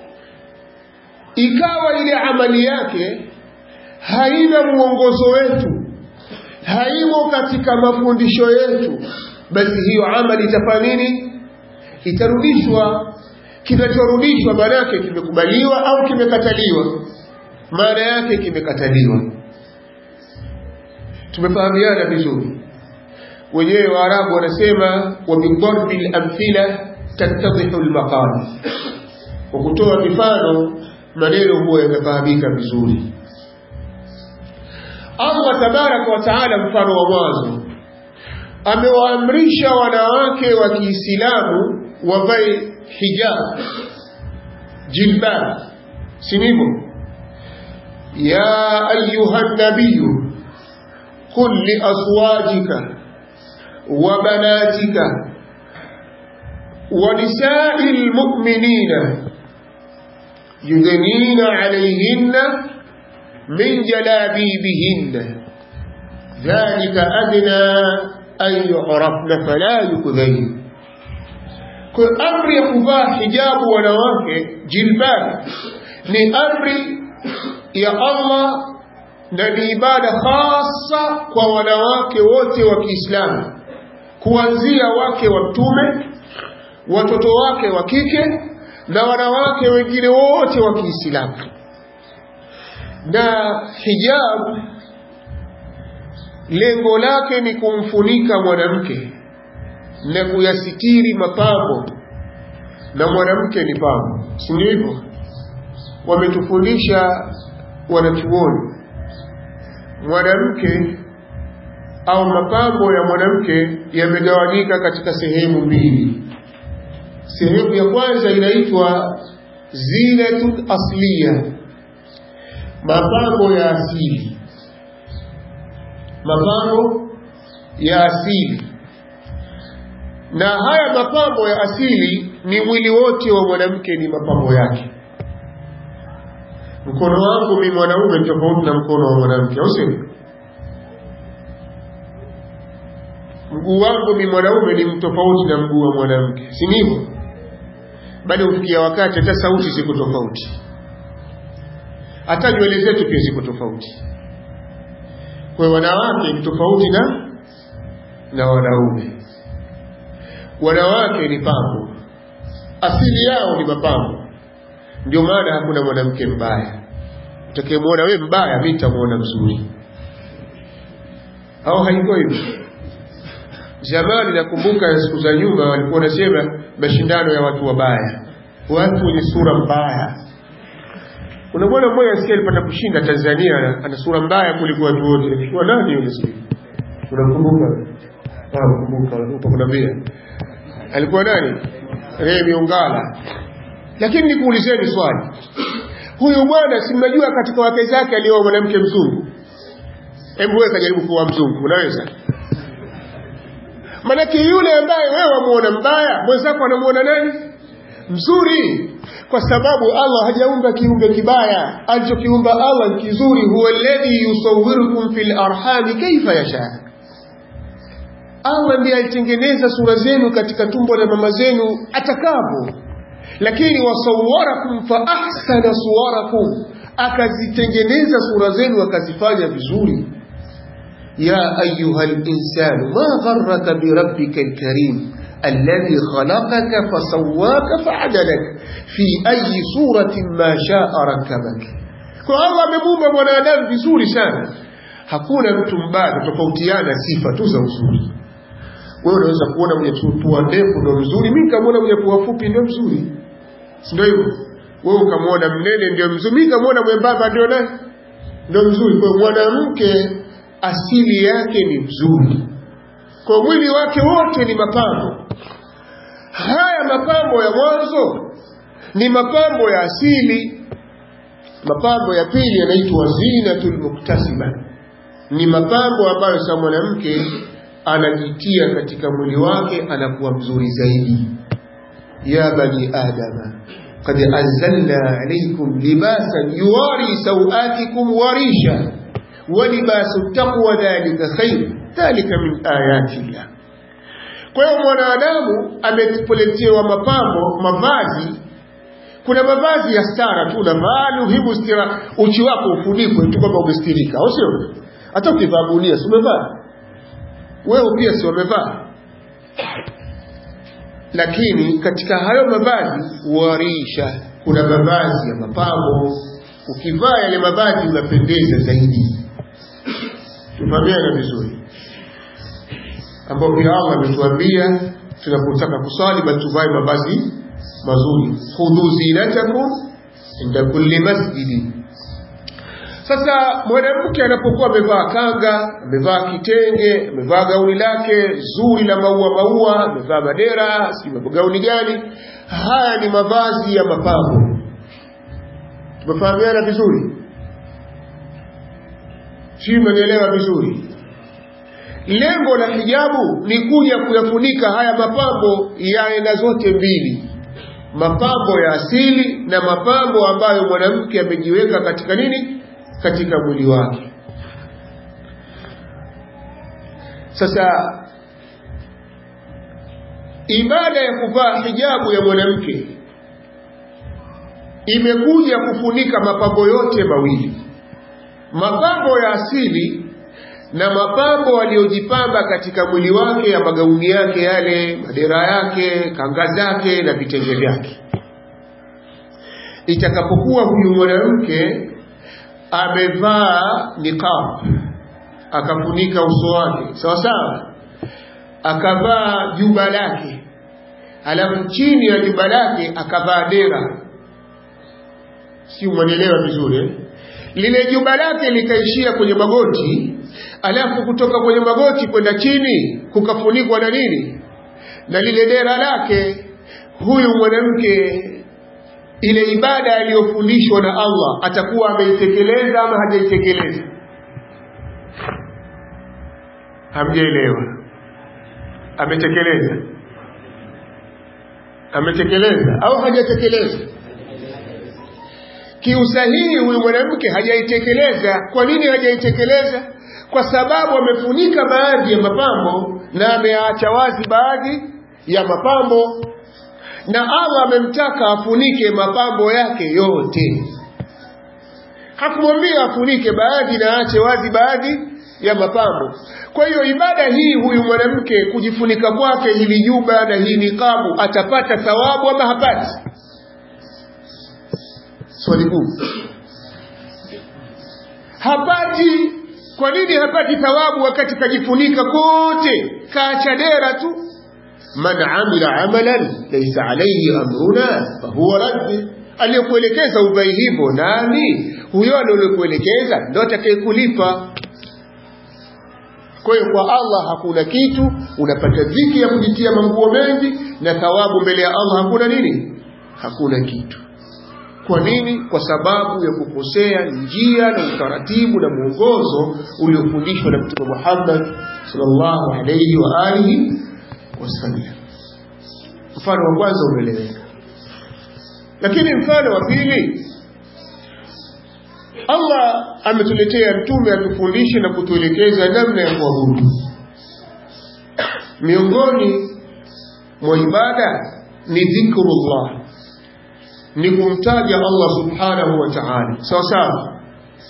ikawa ile amali yake haina muongozo wetu, haimo katika mafundisho yetu, basi hiyo amali itafanya nini? Itarudishwa. Kinachorudishwa maana yake kimekubaliwa au kimekataliwa? Maana yake kimekataliwa. Tumefahamiana vizuri? Wenyewe Waarabu wanasema wa bidharbi al-amthila tattadhihu al-maqal. Kwa kutoa mifano maneno huwa yanafahamika vizuri. Allah tabaraka wa taala, mfano wa mwanzo, amewaamrisha wanawake wa Kiislamu wavae hijab, jilbab, sinibo. Ya ayuha nabiyyu qul li azwajika wa banatika wa nisa'il mu'minina yudnina 'alayhinna min jalabibihinna dhalika adna an yu'rafna fala yukdhayn. Kwa amri ya kuvaa hijabu wanawake, jilbab, ni amri ya Allah na ni ibada hasa kwa wanawake wote wa Kiislamu, kuanzia wake wa Mtume, watoto wake wa kike na wanawake wengine wote wa Kiislamu. Na hijab lengo lake ni kumfunika mwanamke na kuyasitiri mapambo, na mwanamke ni pambo, si ndivyo? Wametufundisha wanachuoni, mwanamke au mapambo ya mwanamke yamegawanyika katika sehemu mbili. Sehemu ya kwanza inaitwa zinatun asliya, mapambo ya asili. Mapambo ya asili. Na haya mapambo ya asili ni mwili wote wa mwanamke ni mapambo yake. Mkono wangu mimi mwanaume ni tofauti na mkono wa mwanamke, au sio? Mguu wangu mimi mwanaume ni tofauti na mguu wa mwanamke, si ndivyo? Bado ufikia wakati hata sauti ziko tofauti, hata nywele zetu pia ziko tofauti. Kwa wanawake ni tofauti na na wanaume. Wanawake ni pambo, asili yao ni mapambo. Ndio maana hakuna mwanamke mbaya. Utakayemwona wewe mbaya, mimi nitamuona mzuri. Au haiko hivyo? Zamani nakumbuka siku za nyuma walikuwa wanasema mashindano ya watu wabaya, watu wenye sura mbaya. Kuna bwana mmoja asiye alipata kushinda Tanzania, ana sura mbaya kuliko watu wote. Alikuwa nani yule siku? Unakumbuka? Ah, nakumbuka, unakumbuka. Alikuwa nani? Remi Ongala. Lakini nikuulizeni swali. Huyu bwana si mnajua katika wake zake alioa mwanamke mzungu? Hebu wewe kajaribu kuwa mzungu, unaweza? Manake yule ambaye wewe wamuona mbaya, mwenzako anamuona nani? Mzuri. Kwa sababu Allah hajaumba kiumbe kibaya, alichokiumba Allah ni kizuri. Huwa alladhi yusawwirukum fil arham kayfa yasha. Allah ndiye alitengeneza sura zenu katika tumbo la mama zenu atakavyo. Lakini wasawwarakum fa ahsana suwarakum, akazitengeneza sura zenu akazifanya vizuri. Ya ayyuhal insanu ma gharraka bi rabbikal karim alladhi khalaqaka fasawwaka fa'adalak fi ayi suratin ma sha'a rakabak. Kwa Allah amemuumba mwanadamu vizuri sana. Hakuna mtu mbaya, tofautiana sifa tu za uzuri. Wewe unaweza kuona mwenye pua ndefu ndio mzuri, mimi kamaona mwenye pua fupi ndio mzuri. Ndio hivyo. Wewe ukamwona mnene ndio mzuri, mimi kamaona mwembamba ndio nani? Ndio mzuri. Kwa mwanamke asili yake ni mzuri. Kwa mwili wake wote ni mapambo. Haya mapambo ya mwanzo ni mapambo ya asili. Mapambo ya pili yanaitwa zinatul muktasiba. Ni mapambo ambayo sa mwanamke anajitia katika mwili wake, anakuwa mzuri zaidi. Ya bani adama qad anzalna alaykum libasan yuwari sawatikum warisha wa libasu taqwa dhalika khair dhalika min ayati Allah. Kwa hiyo mwanadamu ametuletewa mapambo, mavazi. Kuna mavazi ya stara tu, na mali muhimu stira, uchi wako ufunikwe tu kama umestirika, au sio? Hata ukivaa gunia si umevaa, wewe pia si umevaa. Lakini katika hayo mavazi warisha, kuna mavazi ya mapambo. Ukivaa yale mavazi unapendeza zaidi. Tumamiana vizuri, ambapo pia Allah ametuambia tunapotaka kusali basi tuvae mavazi mazuri. Khudhu zinatakum inda kulli masjidi. Sasa mwanamke anapokuwa amevaa kanga, amevaa kitenge, amevaa gauni lake zuri la maua maua, amevaa madera, si gauni gani, haya ni mavazi ya mapambo. Tumefahamiana vizuri? Sio, mnaelewa vizuri? Lengo la hijabu ni kuja kuyafunika haya mapambo ya aina zote mbili. Mapambo ya asili na mapambo ambayo mwanamke amejiweka katika nini? Katika mwili wake. Sasa ibada ya kuvaa hijabu ya mwanamke imekuja kufunika mapambo yote mawili. Mapambo ya asili na mapambo aliyojipamba katika mwili wake, ya magauni yake yale, madera yake, kanga zake na vitenge vyake. Itakapokuwa huyu mwanamke amevaa niqab, akafunika uso wake sawa sawa, akavaa juba lake, alafu chini ya juba lake akavaa dera, si umenielewa vizuri eh? Lile juba lake likaishia kwenye magoti, alafu kutoka kwenye magoti kwenda chini kukafunikwa na nini? Na lile dera lake. huyu mwanamke ile ibada aliyofundishwa na Allah atakuwa ameitekeleza ama hajaitekeleza? Hamjaelewa? Ametekeleza? Ametekeleza au hajatekeleza? Kiusahihi huyu mwanamke hajaitekeleza. Kwa nini hajaitekeleza? Kwa sababu amefunika baadhi ya mapambo na ameacha wazi baadhi ya mapambo, na Allah amemtaka afunike mapambo yake yote. Hakumwambia afunike baadhi na aache wazi baadhi ya mapambo. Kwa hiyo ibada hii, huyu mwanamke kujifunika kwake hili juba na hii niqabu, atapata thawabu ama hapati? Swali kuu. Hapati. Kwa nini hapati thawabu wakati kajifunika kote, kaacha dera tu? Man amila amalan laysa alayhi amruna fahuwa radd. Aliyokuelekeza ubai hivyo nani? Huyo aliyokuelekeza ndio atakayekulipa. Kwa hiyo kwa Allah hakuna kitu, unapata dhiki ya kujitia manguo mengi, na thawabu mbele ya Allah hakuna nini? Hakuna kitu. Kwa nini? Kwa sababu ya kukosea njia na utaratibu na mwongozo uliofundishwa na Mtume Muhammad sallallahu alayhi wa alihi wasallam. Mfano wa kwanza umeeleweka. Lakini mfano wa pili, Allah ametuletea mtume atufundishe na kutuelekeza namna ya kuabudu. Miongoni mwa ibada ni dhikrullah, ni kumtaja Allah subhanahu wa ta'ala. Sawa sawa.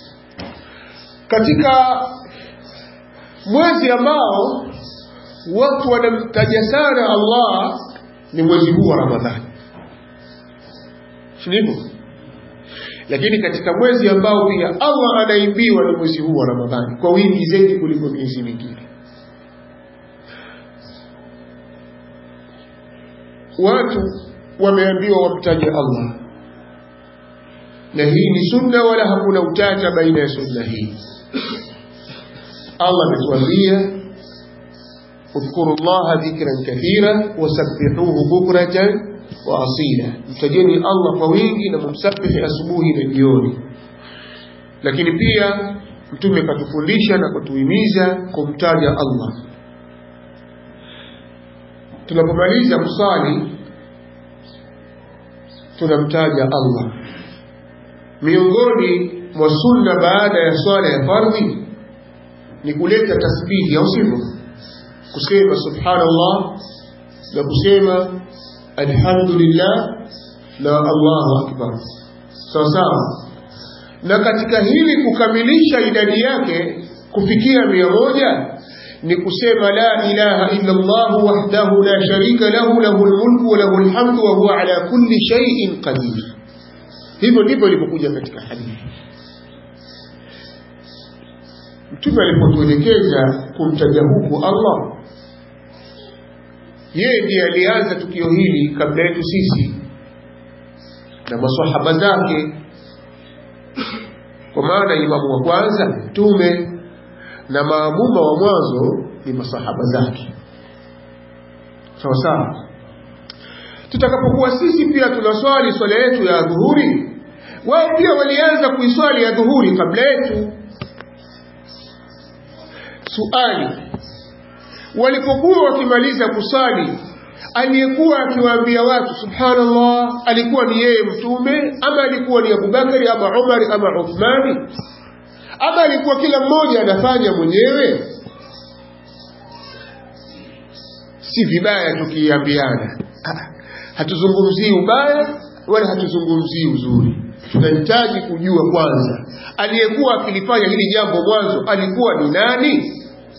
Katika mwezi ambao watu wanamtaja sana Allah ni mwezi huu wa Ramadhani, sivyo? Lakini katika mwezi ambao pia Allah anaimbiwa ni mwezi huu wa Ramadhani kwa wingi zaidi kuliko miezi mingine. Watu wameambiwa wamtaje Allah, na hii ni sunna, wala hakuna utata baina ya sunna hii. Allah ametuambia اذكروا الله ذكرا كثيرا وسبحوه بكرة وأصيلا. mtajeni Allah kwa wingi na mumsabihi asubuhi na jioni. Lakini pia mtume katufundisha na kutuhimiza kumtaja Allah. Tunapomaliza kusali tunamtaja Allah. Miongoni mwa sunna baada ya swala ya fardhi ni kuleta tasbihi, au sivyo? Kusema subhanallah na kusema alhamdulillah na Allahu akbar. Sawa sawa. Na katika hili kukamilisha idadi yake kufikia mia moja ni kusema la ilaha illa Allah wahdahu la sharika lahu lahul mulku wa lahul hamdu wa huwa ala kulli shay'in qadir. Hivyo ndivyo ilivyokuja katika hadithi. Mtume alipotuelekeza kumtaja huku Allah, yeye ndiye alianza tukio hili kabla yetu sisi na maswahaba zake. Kwa maana imamu wa kwanza mtume na maamuma wa mwanzo ni maswahaba zake. Sawa sawa. Tutakapokuwa sisi pia tunaswali swala yetu ya dhuhuri, wao pia walianza kuiswali ya dhuhuri kabla yetu. Suali, walipokuwa wakimaliza kusali, aliyekuwa akiwaambia watu subhanallah alikuwa ni yeye mtume, ama alikuwa ni Abu Bakari ama Umar ama Uthmani, ama alikuwa kila mmoja anafanya mwenyewe? Si vibaya tukiambiana, hatuzungumzii ubaya wala hatuzungumzii uzuri. Tunahitaji kujua kwanza aliyekuwa akilifanya hili jambo mwanzo alikuwa ni nani.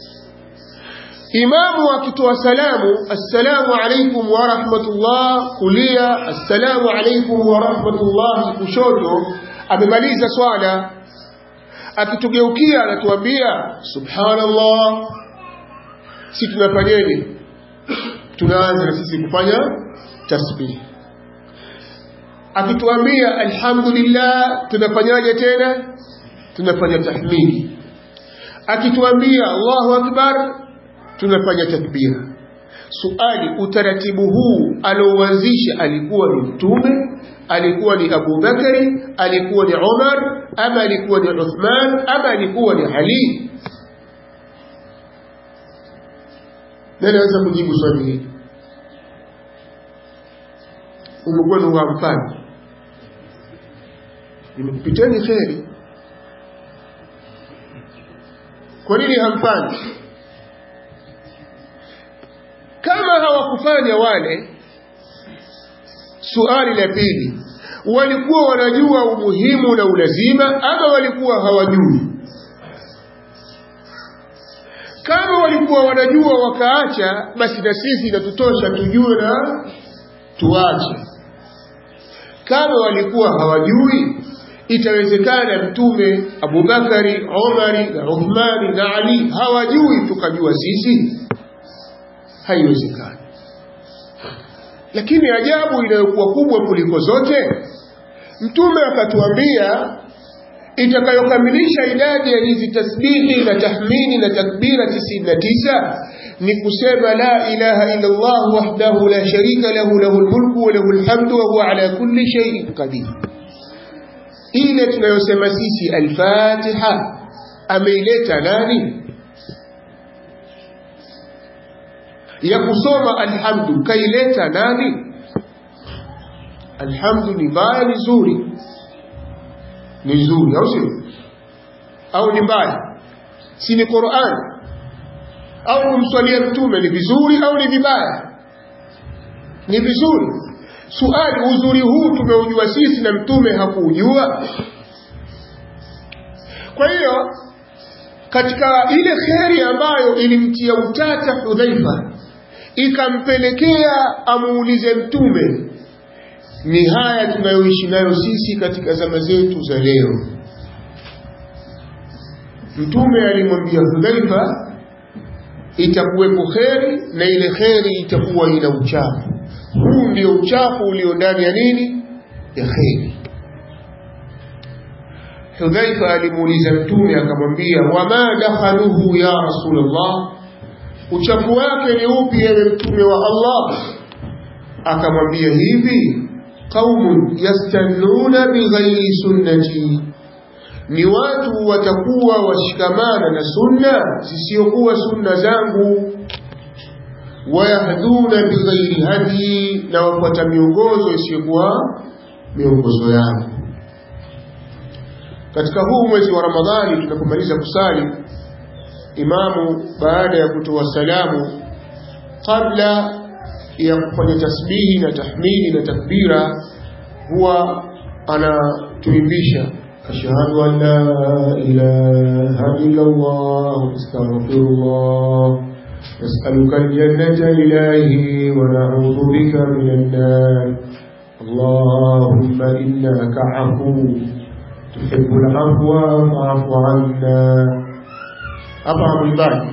Imamu akitoa salamu assalamu alaykum wa rahmatullah kulia, assalamu alaykum wa rahmatullah kushoto, amemaliza swala, akitugeukia anatuambia subhanallah, si tunafanyaje? Tunaanza na sisi kufanya tasbih. Akituambia alhamdulillah tunafanyaje tena? Tunafanya tahmidi. Akituambia Allahu akbar tunafanya takbira. Suali, utaratibu huu alioanzisha alikuwa ni Mtume, alikuwa ni Abu Bakari, alikuwa ni Umar, ama alikuwa ni Uthman, ama alikuwa ni Ali? Nani anaweza kujibu swali hili? Umekuwa ni hamfani, nimekupiteni kheri. Kwa nini hamfani? Kama hawakufanya wale, suali la pili, walikuwa wanajua umuhimu na ulazima ama walikuwa hawajui? Kama walikuwa wanajua wakaacha, basi na sisi inatutosha tujue na tuache. Kama walikuwa hawajui, itawezekana Mtume, Abu Bakari, Umari na Uthmani na Ali hawajui tukajua sisi? Haiwezekani. Lakini ajabu inayokuwa kubwa kuliko zote, Mtume akatuambia itakayokamilisha idadi ya hizi tasbihi na tahmini na takbira tisini na tisa ni kusema la ilaha illa Allah wahdahu la sharika lahu lahul mulku wa lahul hamdu wa huwa ala kulli shay'in qadir. Ile tunayosema sisi al-Fatiha ameileta nani? Ya kusoma alhamdu kaileta nani? Alhamdu ni mbaya ni nzuri? Ni nzuri au sio? Au ni mbaya? Si ni Qur'an? Au kumswalia Mtume ni vizuri au ni vibaya? Ni vizuri. Suali, uzuri huu tumeujua sisi na Mtume hakuujua? Kwa hiyo katika ile kheri ambayo ilimtia utata Hudhaifa ikampelekea amuulize Mtume, ni haya tunayoishi nayo sisi katika zama zetu za leo. Mtume alimwambia Hudhaifa itakuwepo kheri, na ile kheri itakuwa ina uchafu. Huu ndio uchafu ulio ndani ya nini? Ya kheri. Hudhaifa alimuuliza Mtume akamwambia, wama dakhaluhu ya Rasulullah, uchafu wake ni upi ewe Mtume wa Allah? Akamwambia hivi, qaumun yastannuna bighairi sunnati, ni watu watakuwa washikamana na sunna zisizokuwa sunna zangu, wayahduna bighairi hadi, na wafuata miongozo isiyokuwa miongozo yangu. Katika huu mwezi wa Ramadhani tunapomaliza kusali, imamu baada ya kutoa salamu, kabla ya kufanya tasbihi na tahmidi na takbira, huwa anatuimbisha ashhadu an la ilaha illa Allah astaghfirullah nas'aluka al-jannata ilahi wa na'udhu bika minan nar Allahumma innaka 'afuwwun tuhibbul 'afwa fa'fu 'anna. Hapa mwimbaji,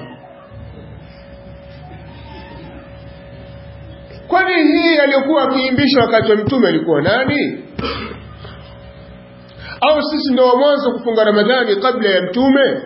kwani hii aliyokuwa akiimbishwa wakati wa Mtume alikuwa nani? Au sisi ndio wa mwanzo kufunga Ramadhani kabla ya Mtume?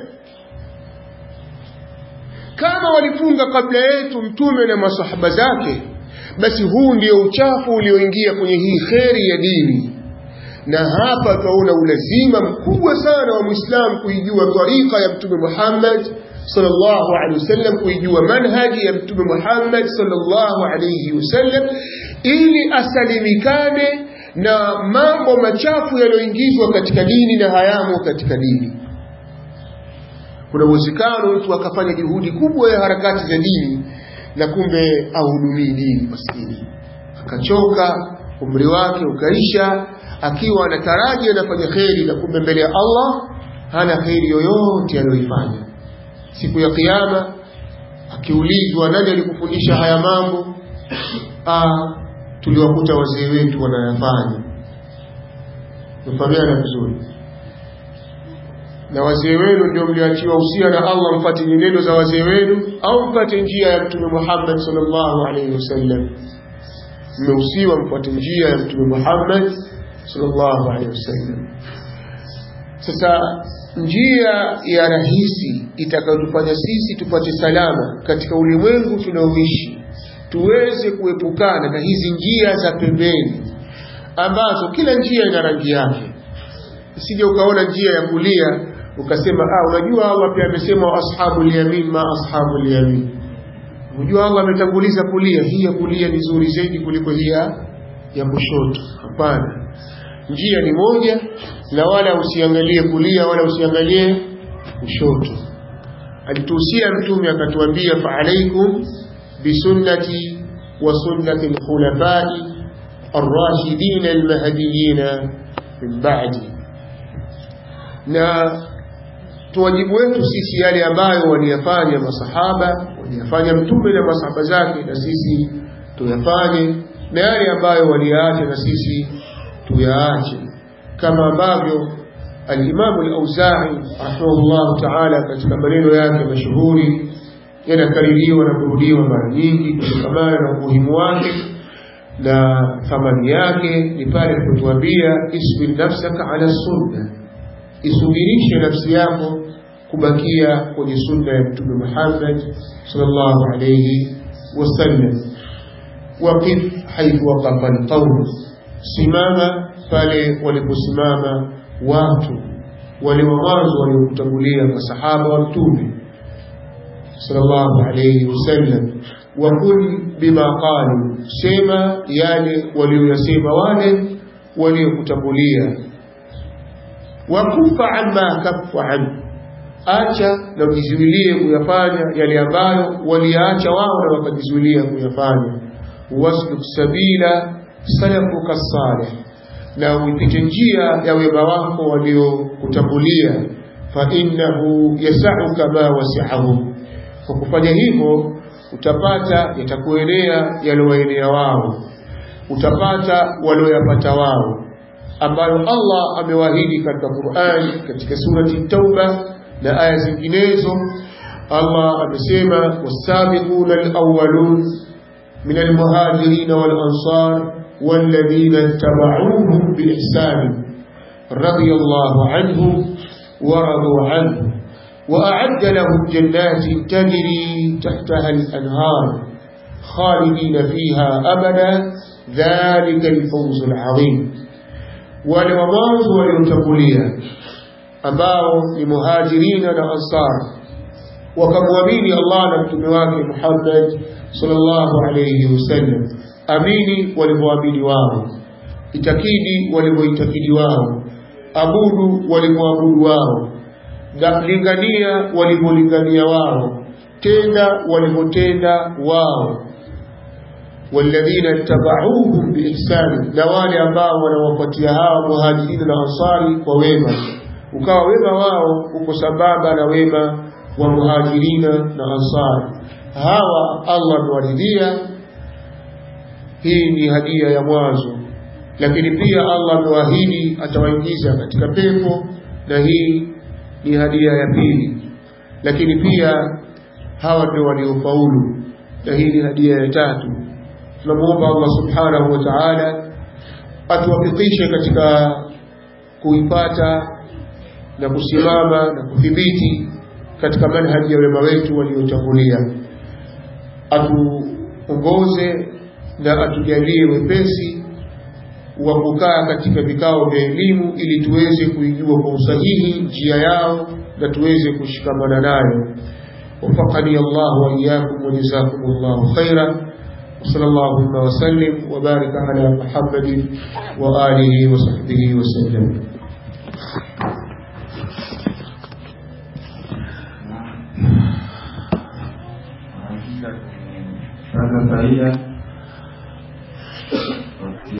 Kama walifunga kabla yetu Mtume na masahaba zake, basi huu ndio uchafu ulioingia kwenye hii kheri ya dini. Na hapa tunaona ulazima mkubwa sana wa Muislamu kuijua tariqa ya Mtume Muhammad sallallahu alaihi wasallam, kuijua manhaji ya Mtume Muhammad sallallahu alaihi wasallam, ili asalimikane na mambo machafu yaliyoingizwa katika dini na hayamo katika dini. Kuna uwezekano mtu akafanya juhudi kubwa ya harakati za dini na kumbe ahudumii dini maskini, akachoka, umri wake ukaisha, akiwa anataraji anafanya kheri, na kumbe mbele ya Allah hana kheri yoyote aliyoifanya. Siku ya Kiyama akiulizwa nani alikufundisha haya mambo, ah, tuliwakuta wazee wetu wanayafanya. Mfahamiana vizuri. Na wazee wenu ndio mliachiwa usia na Allah mpate nyenendo za wazee wenu, au mpate njia ya Mtume Muhammad sallallahu alaihi wasallam? Mmeusiwa mpate njia ya Mtume Muhammad sallallahu alaihi wasallam. Sasa njia ya rahisi itakayotufanya sisi tupate salama katika ulimwengu tunaoishi, tuweze kuepukana na hizi njia za pembeni ambazo kila njia ina rangi yake. Usije ukaona njia ya kulia ukasema ah unajua Allah pia amesema ashabul yamin ma ashabul yamin. Unajua Allah ametanguliza kulia, hii ya kulia ni nzuri zaidi kuliko hii ya kushoto. Hapana. Njia ni moja na wala usiangalie kulia wala usiangalie kushoto. Alituhusia Mtume akatuambia fa alaikum bisunnati wa sunnati al-khulafai ar-rashidin al-mahdiyyin min ba'di. Na tuwajibu wetu sisi yale ambayo waliyafanya masahaba, waliyafanya Mtume na masahaba zake, na sisi tuyafanye, na yale ambayo waliyaacha na sisi tuyaache, kama ambavyo al-Imam al-Auza'i rahimahullah ta'ala katika maneno yake mashuhuri yanakaririwa na kurudiwa mara nyingi kutokana na umuhimu wake na thamani yake, ni pale kutuambia isbir nafsaka ala sunna, isubirishe nafsi yako kubakia kwenye sunna ya Mtume Muhammad sallallahu alayhi wasallam. Waqif haythu waqafa al-qawm, simama pale waliposimama watu wale wa mwanzo waliokutangulia masahaba wa Mtume sallallahu alayhi wasallam. Wa qul bima qalu, sema yale walioyasema wale waliokutangulia. Wa kufa amma kafa an, acha na ujizuilie kuyafanya yale ambayo waliacha wao na wakajizuilia kuyafanya. Wasluk sabila salafuka salih, na uipite njia ya wema wako waliokutangulia. Fa innahu yas'uka ma wasi'ahum, kwa kufanya hivyo utapata yatakuenea yalowaenea wao, utapata walioyapata wao, ambayo Allah amewaahidi katika Qur'an katika surati Tauba na aya zinginezo. Allah amesema wasabiquna al-awwalun min al-muhajirin wal-ansar والذين اتبعوهم بإحسان رضي الله عنهم ورضوا عنه وأعد لهم جنات تجري تحتها الأنهار خالدين فيها أبدا ذلك الفوز العظيم. ولمضاز وليتقليا ambao ni muhajirina na ansar wakamwamini Allah na mtume wake Muhammad sallallahu alayhi wasallam, amini walivyoamini wao, itakidi walivyoitakidi wao, abudu walivyoabudu wao, lingania walivyolingania wao, tenda walivyotenda wao. والذين اتبعوهم بإحسان, na wale ambao wanawafuatia hawa muhajirina na ansari kwa wema, ukawa wema wao uko sambamba na wema wa muhajirina na ansari. Hawa Allah amewaridhia. Hii ni hadia ya mwanzo, lakini pia Allah amewaahidi atawaingiza katika pepo, na hii ni hadia ya pili. Lakini pia hawa ndio waliofaulu, na hii ni hadia ya tatu. Tunamuomba Allah subhanahu wa ta'ala atuwafikishe katika kuipata na kusimama na kudhibiti katika manhaji ya wema wetu waliotangulia. Atuongoze na atujalie wepesi wa kukaa katika vikao vya elimu ili tuweze kuijua kwa usahihi njia yao na tuweze kushikamana nayo. Wafaqani Allah wa iyyakum wa jazakumullahu khairan. صلى الله وسلم وبارك على محمد وآله وصحبه وسلم. Rasa saya